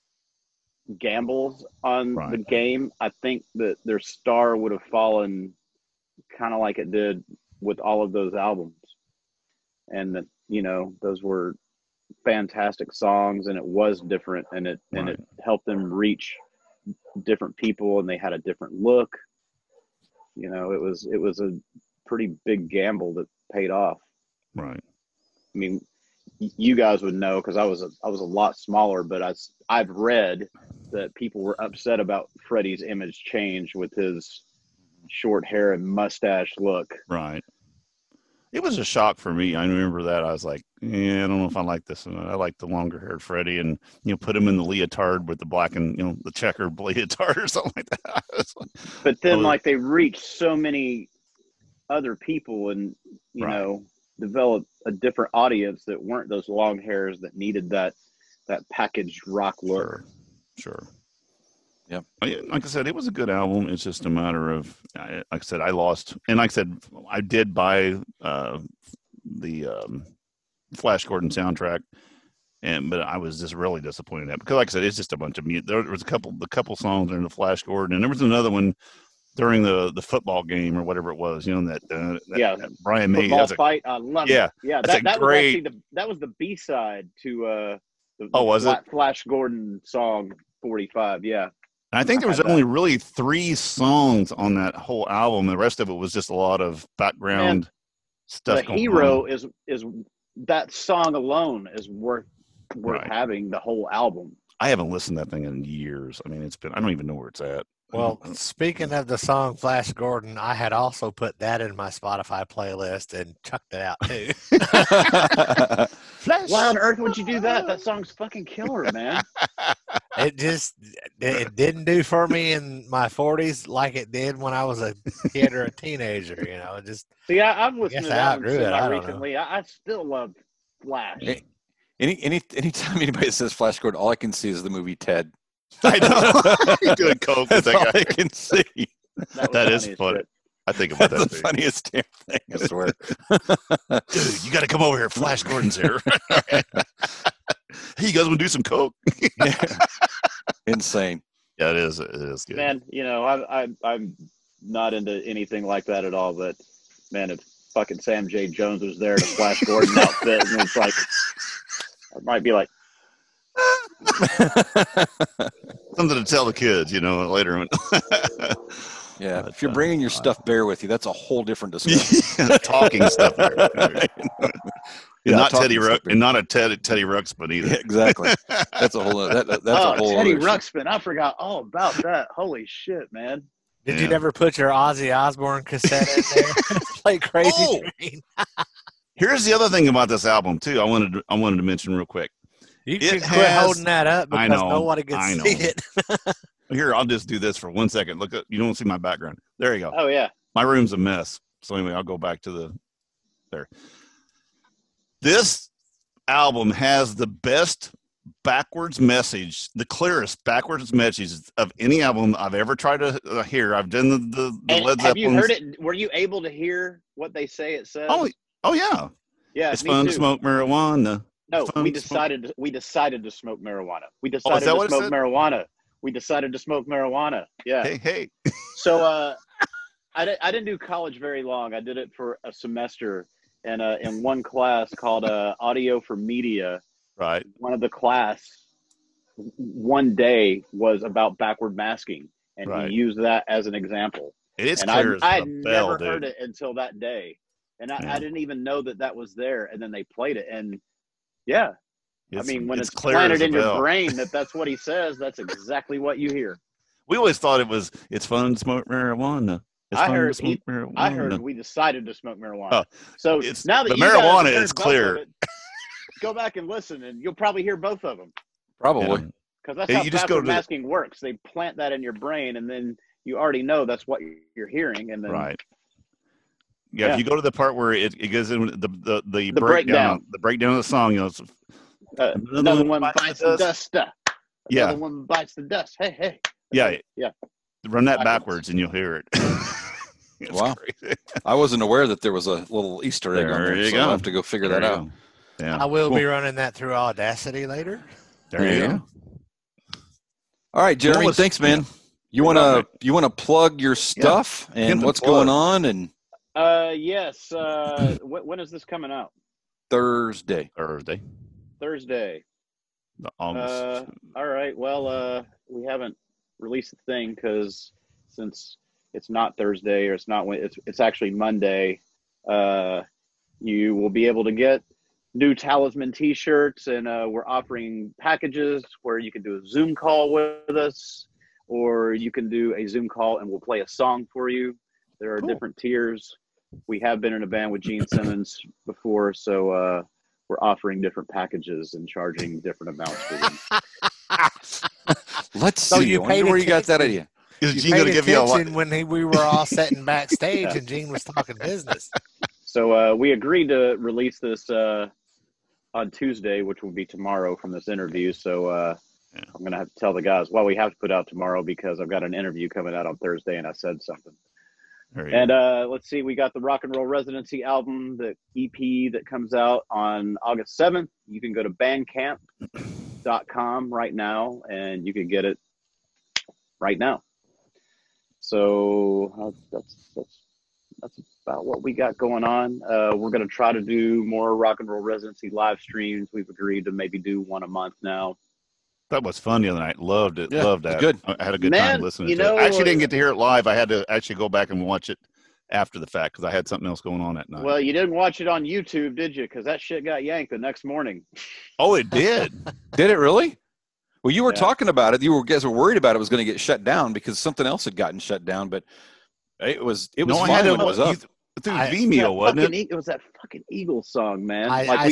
gambles on the Game, I think that their star would have fallen kind of like it did with all of those albums. And that, those were fantastic songs, and it was different, and it helped them reach different people, and they had a different look. It was a pretty big gamble that paid off. Right. I mean, you guys would know, because I was a lot smaller, but I've read that people were upset about Freddie's image change with his short hair and mustache look. Right. It was a shock for me. I remember that. I was like, I don't know if I like this. And I like the longer haired Freddie, and put him in the leotard with the black and the checkered leotard or something like that. But then they reached so many other people, and developed a different audience that weren't those long hairs that needed that packaged rock look. Sure. Yeah. Like I said, it was a good album. It's just a matter of, like I said, I lost. And like I said, I did buy the Flash Gordon soundtrack, but I was just really disappointed in that, because like I said, it's just a bunch of music. There was a couple songs in the Flash Gordon, and there was another one during the football game or whatever it was, that Brian May fight. I love it. Yeah, that great. Was that was the B-side to the Flash Gordon song 45. Yeah. And I think there was only really 3 songs on that whole album. The rest of it was just a lot of background stuff. The Hero is that song alone is worth worth Right. having the whole album. I haven't listened to that thing in years. I mean, I don't even know where it's at. Well, speaking of the song Flash Gordon, I had also put that in my Spotify playlist and chucked it out too. Flash. Why on earth would you do that? That song's fucking killer, man. It didn't do for me in my 40s like it did when I was a kid or a teenager. You know, it just See, I've listened to guess I that one outgrew it. I don't know. recently. I still love Flash. Anytime anybody says Flash Gordon, all I can see is the movie Ted. I know. You're doing coke with That's all that I guy. can see. was That is funny as funny. shit. I think about That's that the too. funniest damn thing, I swear. Dude, you got to come over here. Flash Gordon's here. Hey, you guys want to do some coke? Yeah. Insane. Yeah, it is. It is good. Man, you know, I'm not into anything like that at all. But man, if fucking Sam J. Jones was there in a Flash Gordon outfit, and it's like, I might be like, Something to tell the kids, you know, later on. Yeah, But, if you're bringing your stuff bear with you, that's a whole different discussion. Talking stuff. There. Yeah, Not talking Teddy stuff Ruck, there. and not a Teddy Ruxpin either. Yeah, exactly. That's a whole. That's a oh, whole. Teddy other issue. Ruxpin. I forgot all about that. Holy shit, man. did Yeah. you never put your Ozzy Osbourne cassette in there? Play Crazy Oh! Train. Here's the other thing about this album too. I wanted to mention real quick. You It can quit has- holding that up I because know, nobody can I know. see it. Here, I'll just do this for 1 second. Look, you don't see my background. There you go. Oh yeah. My room's a mess. So anyway, I'll go back to there. This album has the best backwards message, the clearest backwards message of any album I've ever tried to hear. I've done the And Led have you Zeppelin. heard it? Were you able to hear what they say it says? Oh yeah. yeah, It's me fun too. to smoke marijuana. No, fun we to smoke- decided to smoke marijuana. We that decided what to it smoke said? marijuana. We decided to smoke marijuana. Yeah. Hey. So I didn't do college very long. I did it for a semester, and in one class called Audio for Media. Right. One of the class one day was about backward masking, and Right. he used that as an example. It's And clear I as had a bell, never dude. heard it until that day, and Yeah. I didn't even know that was there. And then they played it, and yeah, I mean, when it's clear planted as a in your bell. brain that's what he says, that's exactly what you hear. We always thought it's fun to smoke marijuana. It's I fun to heard smoke marijuana. I heard we decided to smoke marijuana. Oh, So it's- now that the you guys marijuana have heard is both clear. of it, go back and listen, and you'll probably hear both of them, Probably. Yeah. because that's Yeah, how you just go backward to the- masking works. They plant that in your brain, and then you already know that's what you're hearing, and then Right. Yeah, Yeah. if you go to the part where it goes in the breakdown. breakdown, the breakdown of the song, you know, it's, another one bites the dust. yeah, Another one bites the dust. Hey. yeah, Yeah. Run that Backwards. backwards and you'll hear it. It's Wow. crazy. I wasn't aware that there was a little Easter egg on There there, you so go. I'll have to go figure There that you out. go. Yeah, I will Cool. be running that through Audacity later. there you go. All right, Jeremy. was- Thanks, man. You welcome. wanna plug your stuff Give and the what's plug. going on and Yes. When is this coming out? Thursday. Thursday. Thursday. Almost. All right. Well, we haven't released the thing because since it's not Thursday, or it's actually Monday. You will be able to get new Talisman T-shirts, and we're offering packages where you can do a Zoom call with us, or you can do a Zoom call and we'll play a song for you. There are Cool. different tiers. We have been in a band with Gene Simmons before, so we're offering different packages and charging different amounts for them. Let's So see. you I wonder paid where you got that attention. idea. Is You Gene going paid to give you a lot? attention when we were all sitting backstage and Gene was talking business. So we agreed to release this on Tuesday, which will be tomorrow from this interview. So I'm going to have to tell the guys, well, we have to put out tomorrow because I've got an interview coming out on Thursday and I said something. There you And go. let's see, we got the Rock and Roll Residency album, the EP that comes out on August 7th. You can go to bandcamp.com right now and you can get it right now. So that's about what we got going on. We're going to try to do more Rock and Roll Residency live streams. We've agreed to maybe do one a month now. That was fun the other night. Loved it. Yeah, Loved it was that. good. I had a good Man, time listening you to know, it. I actually didn't get to hear it live. I had to actually go back and watch it after the fact because I had something else going on that night. Well, you didn't watch it on YouTube, did you? Because that shit got yanked the next morning. Oh, it did. Did it really? Well, you were Yeah. talking about it. You guys were worried about it was going to get shut down because something else had gotten shut down, but it was I fine had when it was up. through I- Vimeo, wasn't it? It was that fucking Eagles song, man. I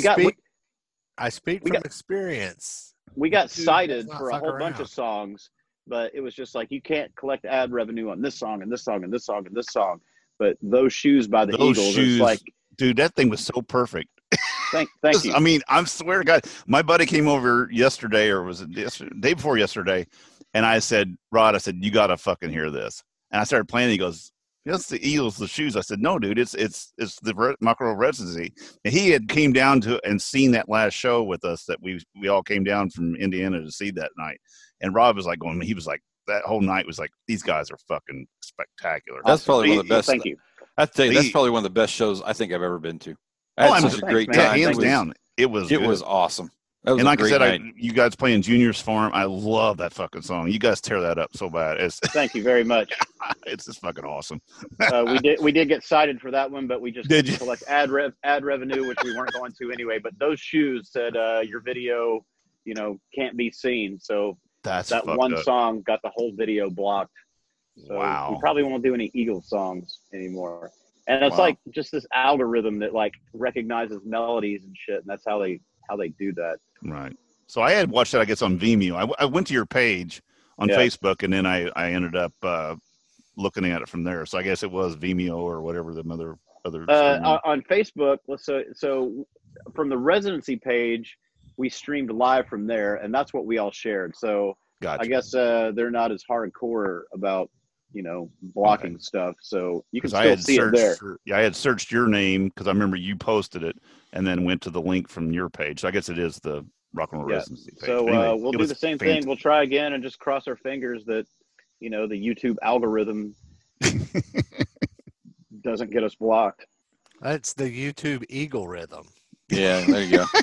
speak we from got- experience. we got YouTube cited does not for a fuck whole around. bunch of songs, but it was just like you can't collect ad revenue on this song and this song and this song and this song. But Those Shoes by the Those Eagles, shoes, it's like, dude, that thing was so perfect. thank you. I mean, I swear to God, my buddy came over yesterday, or was it yesterday, day before yesterday, and I said, Rod, I said, you got to fucking hear this. And I started playing. He goes, "That's the Eagles, the shoes." I said, "No, dude, it's the Macro Residency." And he had came down to and seen that last show with us that we all came down from Indiana to see that night. And Rob was like going, he was like, that whole night was like, these guys are fucking spectacular. That's probably one of the best. Thank you. I tell you, that's probably one of the best shows I think I've ever been to. I Oh, had I'm such a thanks, great man. Yeah, time. hands It was- down, it was It good. was awesome. That was And a like I great said, night. you guys playing Junior's Farm, I love that fucking song. You guys tear that up so bad. Thank you very much. It's just fucking awesome. We did get cited for that one, but we just Did you? collect ad revenue, which we weren't going to anyway. But Those Shoes said your video, can't be seen. So That's that fucked one up. song got the whole video blocked. So Wow. we probably won't do any Eagles songs anymore. And it's Wow. like just this algorithm that like recognizes melodies and shit, and that's how they do that. Right. So I had watched that, I guess, on Vimeo. I went to your page on Yeah. Facebook, and then I ended up looking at it from there. So I guess it was Vimeo or whatever the other. streaming. On Facebook, so from the residency page, we streamed live from there, and that's what we all shared. So Gotcha. I guess they're not as hardcore about blocking stuff. So you can Because I still had see it there. I had searched your name because I remember you posted it, and then went to the link from your page. So I guess it is the Rock and Roll Yeah. Residency page. So But anyway, we'll it do was the same fantastic. thing. We'll try again and just cross our fingers that the YouTube algorithm doesn't get us blocked. That's the YouTube Eagle rhythm. Yeah, there you go.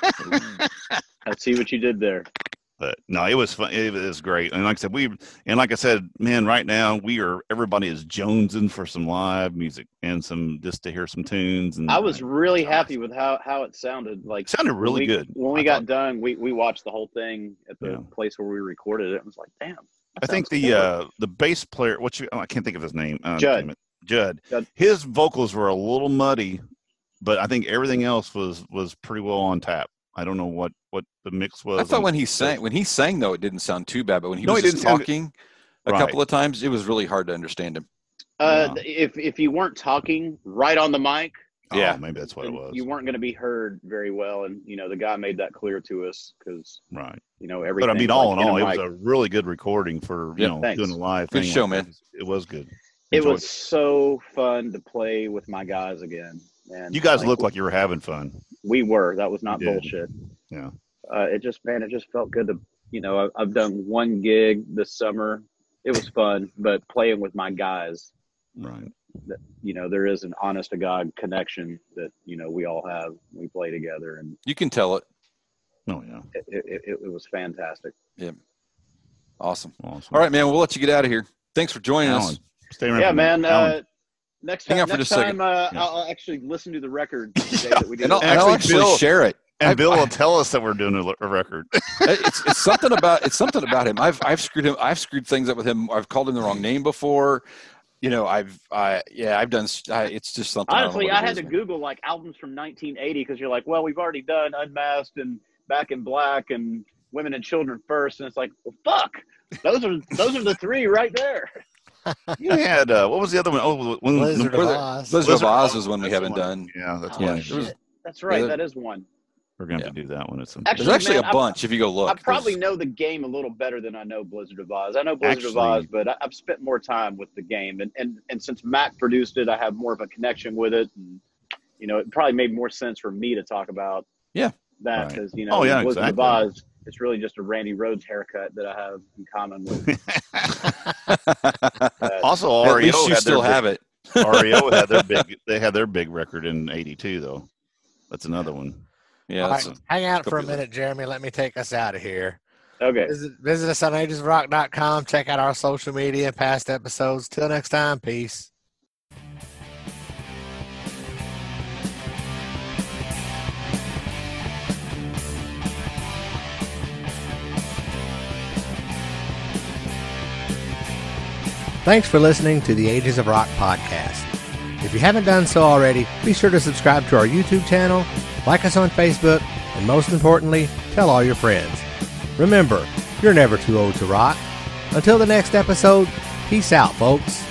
I see what you did there. But no, it was fun. It was great. And like I said, man, right now everybody is jonesing for some live music and just to hear some tunes. And I was really happy with how it sounded. Like it sounded really good. When we I got thought. done, we watched the whole thing at the Yeah. place where we recorded it. It was like, damn. I think the bass player, I can't think of his name. Judd. Damn it. Judd. Judd. His vocals were a little muddy, but I think everything else was pretty well on tap. I don't know what the mix was. I thought when he sang though, it didn't sound too bad. But when he No, was he just didn't sound- talking a Right. couple of times, it was really hard to understand him. Yeah. If you weren't talking right on the mic, Yeah. Maybe that's what it was. you weren't going to be heard very well. And the guy made that clear to us because Right. everything. But I mean, all in all, it mic. was a really good recording for Yeah, thanks. doing a live Good thing. show, like man. that. It was good. It Enjoyed was so fun to play with my guys again. And You guys look like you were having fun. we were. That was not You did. bullshit. Yeah. It just felt good to, I've done one gig this summer. It was fun, but playing with my guys, Right. there is an honest to God connection that, we all have. We play together, and You can tell it. Oh yeah. it was fantastic. Awesome. Awesome. All right, man. We'll let you get out of here. Thanks for joining Alan, us. stay around. Yeah, for a minute. man. Alan, Next Hang time, on for just a second. I'll actually listen to the record the day that we do And I'll, it. and I'll Actually, actually Bill- share it. and Bill will tell us that we're doing a record. It's something about him. I've screwed things up with him. I've called him the wrong name before. I've done. It's just something. Honestly, I I had to Google like albums from 1980 because you're like, well, we've already done Unmasked and Back in Black and Women and Children First, and it's like, well, fuck, those are the three right there. You had what was the other one? Oh, when Blizzard of Blizzard- Oz. Blizzard of Oz is Oh, one we that's haven't the done. Yeah, that's Oh, one. shit. That's right. Yeah. That is one. We're going to have to do that one at some point. Actually, There's actually man, a bunch if you go look. I probably There's- know the game a little better than I know Blizzard of Oz. I know Blizzard of Actually- Oz, but I've spent more time with the game, and since Mac produced it, I have more of a connection with it. And, it probably made more sense for me to talk about. Yeah. That Right. because Oh, yeah, Blizzard exactly. of Oz, it's really just a Randy Rhoads haircut that I have in common with. Also, At REO least you had still their have it. REO had their big. They had their big record in '82, though. That's another one. Yeah. All That's right, hang out for a couple of- minute, Jeremy. Let me take us out of here. Okay. Visit us on agesofrock.com. Check out our social media and past episodes. Till next time, peace. Thanks for listening to the Ages of Rock podcast. If you haven't done so already, be sure to subscribe to our YouTube channel, like us on Facebook, and most importantly, tell all your friends. Remember, you're never too old to rock. Until the next episode, peace out, folks.